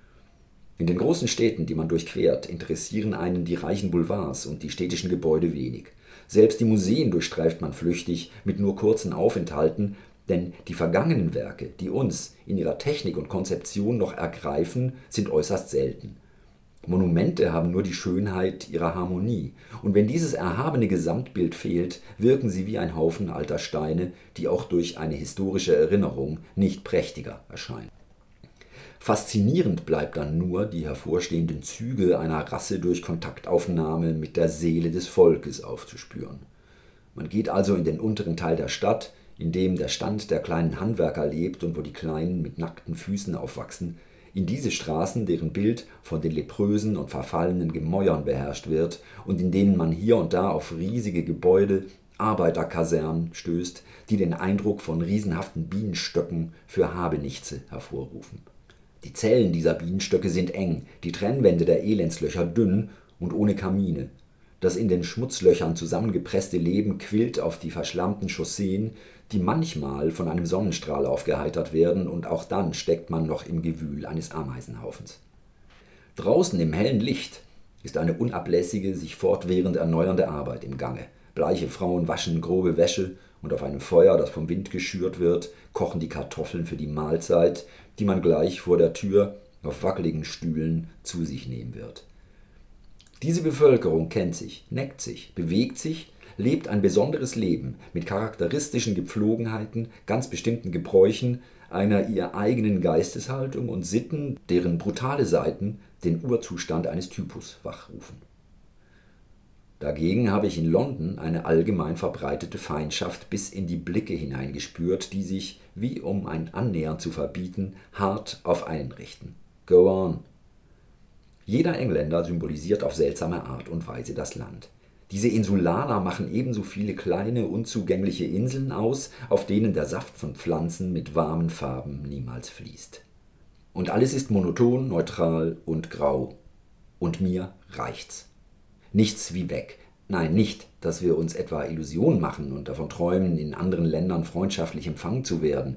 In den großen Städten, die man durchquert, interessieren einen die reichen Boulevards und die städtischen Gebäude wenig. Selbst die Museen durchstreift man flüchtig, mit nur kurzen Aufenthalten, denn die vergangenen Werke, die uns in ihrer Technik und Konzeption noch ergreifen, sind äußerst selten. Monumente haben nur die Schönheit ihrer Harmonie, und wenn dieses erhabene Gesamtbild fehlt, wirken sie wie ein Haufen alter Steine, die auch durch eine historische Erinnerung nicht prächtiger erscheinen. Faszinierend bleibt dann nur, die hervorstehenden Züge einer Rasse durch Kontaktaufnahme mit der Seele des Volkes aufzuspüren. Man geht also in den unteren Teil der Stadt, in dem der Stand der kleinen Handwerker lebt und wo die Kleinen mit nackten Füßen aufwachsen, in diese Straßen, deren Bild von den leprösen und verfallenen Gemäuern beherrscht wird und in denen man hier und da auf riesige Gebäude, Arbeiterkasernen stößt, die den Eindruck von riesenhaften Bienenstöcken für Habenichtse hervorrufen. Die Zellen dieser Bienenstöcke sind eng, die Trennwände der Elendslöcher dünn und ohne Kamine. Das in den Schmutzlöchern zusammengepresste Leben quillt auf die verschlammten Chausseen, die manchmal von einem Sonnenstrahl aufgeheitert werden, und auch dann steckt man noch im Gewühl eines Ameisenhaufens. Draußen im hellen Licht ist eine unablässige, sich fortwährend erneuernde Arbeit im Gange. Bleiche Frauen waschen grobe Wäsche und auf einem Feuer, das vom Wind geschürt wird, kochen die Kartoffeln für die Mahlzeit, die man gleich vor der Tür auf wackeligen Stühlen zu sich nehmen wird. Diese Bevölkerung kennt sich, neckt sich, bewegt sich, lebt ein besonderes Leben mit charakteristischen Gepflogenheiten, ganz bestimmten Gebräuchen, einer ihr eigenen Geisteshaltung und Sitten, deren brutale Seiten den Urzustand eines Typus wachrufen. Dagegen habe ich in London eine allgemein verbreitete Feindschaft bis in die Blicke hineingespürt, die sich, wie um ein Annähern zu verbieten, hart auf einen richten. Go on! Jeder Engländer symbolisiert auf seltsame Art und Weise das Land. Diese Insulaner machen ebenso viele kleine, unzugängliche Inseln aus, auf denen der Saft von Pflanzen mit warmen Farben niemals fließt. Und alles ist monoton, neutral und grau. Und mir reicht's. Nichts wie weg. Nein, nicht, dass wir uns etwa Illusionen machen und davon träumen, in anderen Ländern freundschaftlich empfangen zu werden.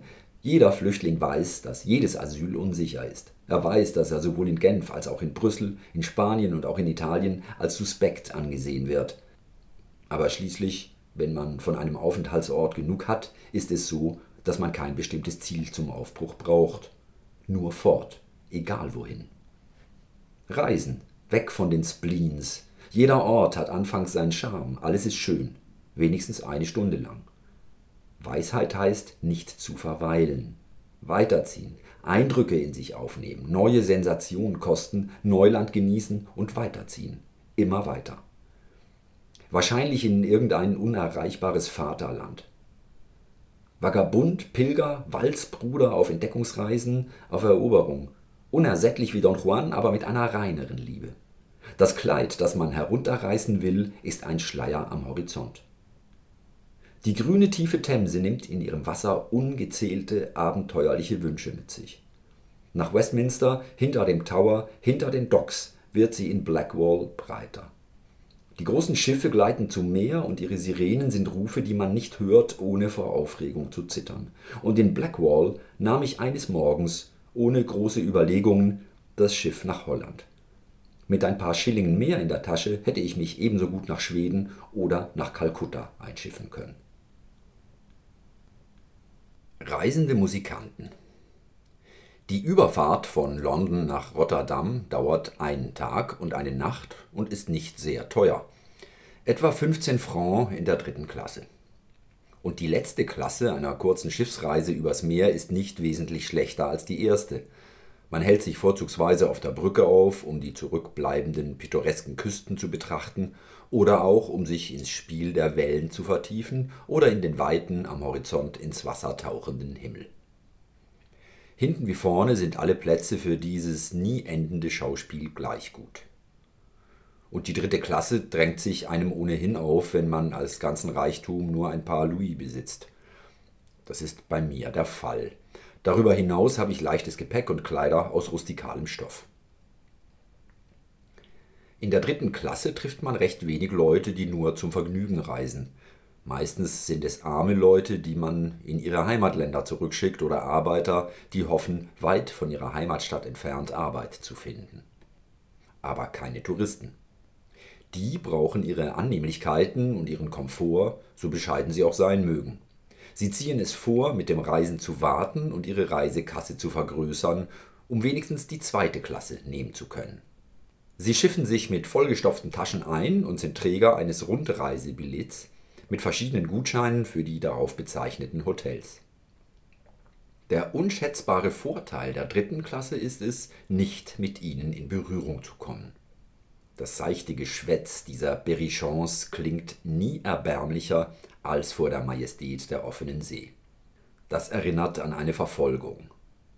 Jeder Flüchtling weiß, dass jedes Asyl unsicher ist. Er weiß, dass er sowohl in Genf als auch in Brüssel, in Spanien und auch in Italien als suspekt angesehen wird. Aber schließlich, wenn man von einem Aufenthaltsort genug hat, ist es so, dass man kein bestimmtes Ziel zum Aufbruch braucht. Nur fort, egal wohin. Reisen, weg von den Spleens. Jeder Ort hat anfangs seinen Charme, alles ist schön, wenigstens eine Stunde lang. Weisheit heißt, nicht zu verweilen. Weiterziehen, Eindrücke in sich aufnehmen, neue Sensationen kosten, Neuland genießen und weiterziehen. Immer weiter. Wahrscheinlich in irgendein unerreichbares Vaterland. Vagabund, Pilger, Walzbruder auf Entdeckungsreisen, auf Eroberung. Unersättlich wie Don Juan, aber mit einer reineren Liebe. Das Kleid, das man herunterreißen will, ist ein Schleier am Horizont. Die grüne tiefe Themse nimmt in ihrem Wasser ungezählte abenteuerliche Wünsche mit sich. Nach Westminster, hinter dem Tower, hinter den Docks wird sie in Blackwall breiter. Die großen Schiffe gleiten zum Meer und ihre Sirenen sind Rufe, die man nicht hört, ohne vor Aufregung zu zittern. Und in Blackwall nahm ich eines Morgens, ohne große Überlegungen, das Schiff nach Holland. Mit ein paar Schillingen mehr in der Tasche hätte ich mich ebenso gut nach Schweden oder nach Kalkutta einschiffen können. Reisende Musikanten. Die Überfahrt von London nach Rotterdam dauert einen Tag und eine Nacht und ist nicht sehr teuer. Etwa fünfzehn Francs in der dritten Klasse. Und die letzte Klasse einer kurzen Schiffsreise übers Meer ist nicht wesentlich schlechter als die erste. Man hält sich vorzugsweise auf der Brücke auf, um die zurückbleibenden pittoresken Küsten zu betrachten oder auch um sich ins Spiel der Wellen zu vertiefen oder in den weiten, am Horizont ins Wasser tauchenden Himmel. Hinten wie vorne sind alle Plätze für dieses nie endende Schauspiel gleich gut. Und die dritte Klasse drängt sich einem ohnehin auf, wenn man als ganzen Reichtum nur ein paar Louis besitzt. Das ist bei mir der Fall. Darüber hinaus habe ich leichtes Gepäck und Kleider aus rustikalem Stoff. In der dritten Klasse trifft man recht wenig Leute, die nur zum Vergnügen reisen. Meistens sind es arme Leute, die man in ihre Heimatländer zurückschickt oder Arbeiter, die hoffen, weit von ihrer Heimatstadt entfernt Arbeit zu finden. Aber keine Touristen. Die brauchen ihre Annehmlichkeiten und ihren Komfort, so bescheiden sie auch sein mögen. Sie ziehen es vor, mit dem Reisen zu warten und ihre Reisekasse zu vergrößern, um wenigstens die zweite Klasse nehmen zu können. Sie schiffen sich mit vollgestopften Taschen ein und sind Träger eines Rundreisebilletts mit verschiedenen Gutscheinen für die darauf bezeichneten Hotels. Der unschätzbare Vorteil der dritten Klasse ist es, nicht mit ihnen in Berührung zu kommen. Das seichte Geschwätz dieser Berrichons klingt nie erbärmlicher als vor der Majestät der offenen See. Das erinnert an eine Verfolgung.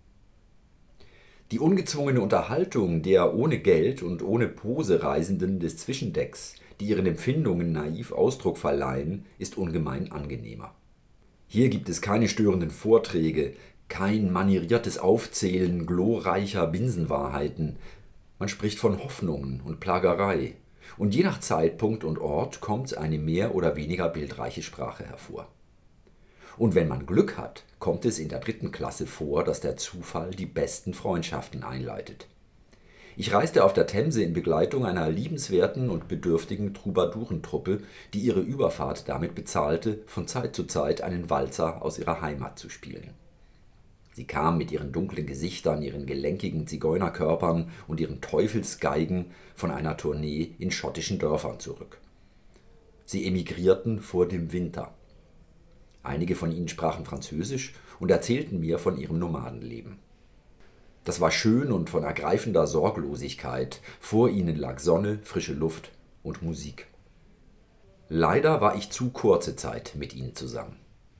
Die ungezwungene Unterhaltung der ohne Geld und ohne Pose Reisenden des Zwischendecks, die ihren Empfindungen naiv Ausdruck verleihen, ist ungemein angenehmer. Hier gibt es keine störenden Vorträge, kein manieriertes Aufzählen glorreicher Binsenwahrheiten. Man spricht von Hoffnungen und Plagerei. Und je nach Zeitpunkt und Ort kommt eine mehr oder weniger bildreiche Sprache hervor. Und wenn man Glück hat, kommt es in der dritten Klasse vor, dass der Zufall die besten Freundschaften einleitet. Ich reiste auf der Themse in Begleitung einer liebenswerten und bedürftigen Troubadourentruppe, die ihre Überfahrt damit bezahlte, von Zeit zu Zeit einen Walzer aus ihrer Heimat zu spielen. Sie kam mit ihren dunklen Gesichtern, ihren gelenkigen Zigeunerkörpern und ihren Teufelsgeigen von einer Tournee in schottischen Dörfern zurück. Sie emigrierten vor dem Winter. Einige von ihnen sprachen Französisch und erzählten mir von ihrem Nomadenleben. Das war schön und von ergreifender Sorglosigkeit. Vor ihnen lag Sonne, frische Luft und Musik. Leider war ich zu kurze Zeit mit ihnen zusammen.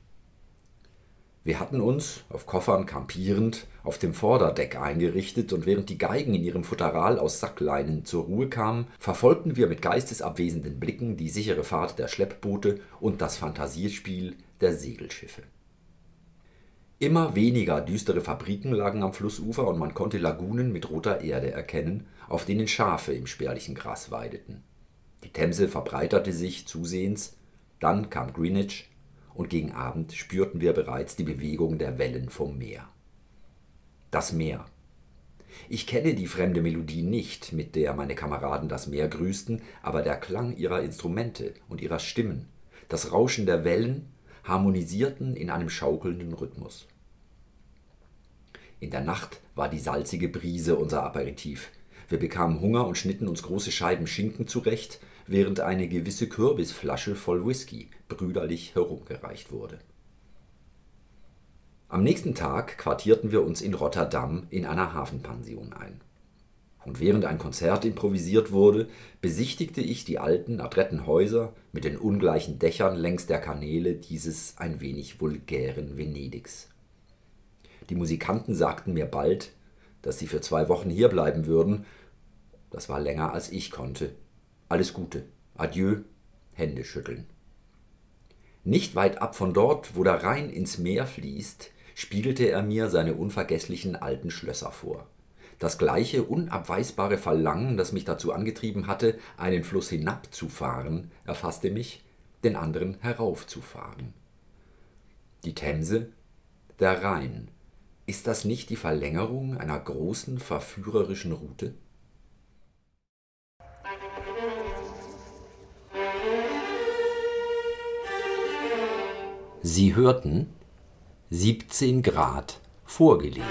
Wir hatten uns, auf Koffern kampierend, auf dem Vorderdeck eingerichtet und während die Geigen in ihrem Futteral aus Sackleinen zur Ruhe kamen, verfolgten wir mit geistesabwesenden Blicken die sichere Fahrt der Schleppboote und das Fantasiespiel der Segelschiffe. Immer weniger düstere Fabriken lagen am Flussufer und man konnte Lagunen mit roter Erde erkennen, auf denen Schafe im spärlichen Gras weideten. Die Themse verbreiterte sich zusehends, dann kam Greenwich und gegen Abend spürten wir bereits die Bewegung der Wellen vom Meer. Das Meer. Ich kenne die fremde Melodie nicht, mit der meine Kameraden das Meer grüßten, aber der Klang ihrer Instrumente und ihrer Stimmen, das Rauschen der Wellen harmonisierten in einem schaukelnden Rhythmus. In der Nacht war die salzige Brise unser Aperitif. Wir bekamen Hunger und schnitten uns große Scheiben Schinken zurecht, während eine gewisse Kürbisflasche voll Whisky brüderlich herumgereicht wurde. Am nächsten Tag quartierten wir uns in Rotterdam in einer Hafenpension ein. Und während ein Konzert improvisiert wurde, besichtigte ich die alten, adretten Häuser mit den ungleichen Dächern längs der Kanäle dieses ein wenig vulgären Venedigs. Die Musikanten sagten mir bald, dass sie für zwei Wochen hierbleiben würden. Das war länger, als ich konnte. Alles Gute. Adieu. Hände schütteln. Nicht weit ab von dort, wo der Rhein ins Meer fließt, spiegelte er mir seine unvergesslichen alten Schlösser vor. Das gleiche unabweisbare Verlangen, das mich dazu angetrieben hatte, einen Fluss hinabzufahren, erfasste mich, den anderen heraufzufahren. Die Themse, der Rhein. Ist das nicht die Verlängerung einer großen, verführerischen Route? Sie hörten siebzehn Grad vorgelesen.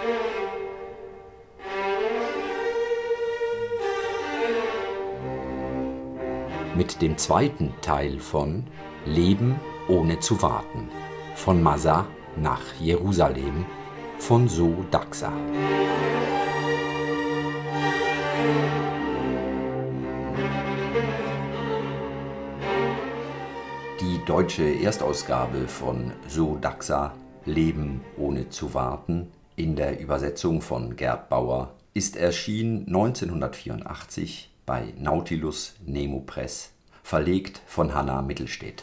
Mit dem zweiten Teil von Leben ohne zu warten, von Masa nach Jerusalem, von So Daxa. Die deutsche Erstausgabe von So Daxa, Leben ohne zu warten, in der Übersetzung von Gerd Bauer, ist erschienen neunzehnhundertvierundachtzig bei Nautilus Nemo Press, verlegt von Hanna Mittelstedt.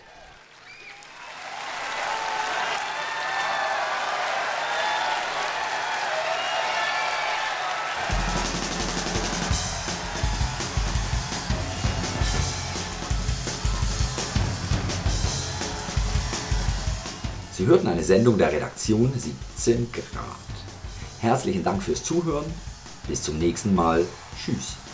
Sie hörten eine Sendung der Redaktion siebzehn Grad. Herzlichen Dank fürs Zuhören. Bis zum nächsten Mal. Tschüss.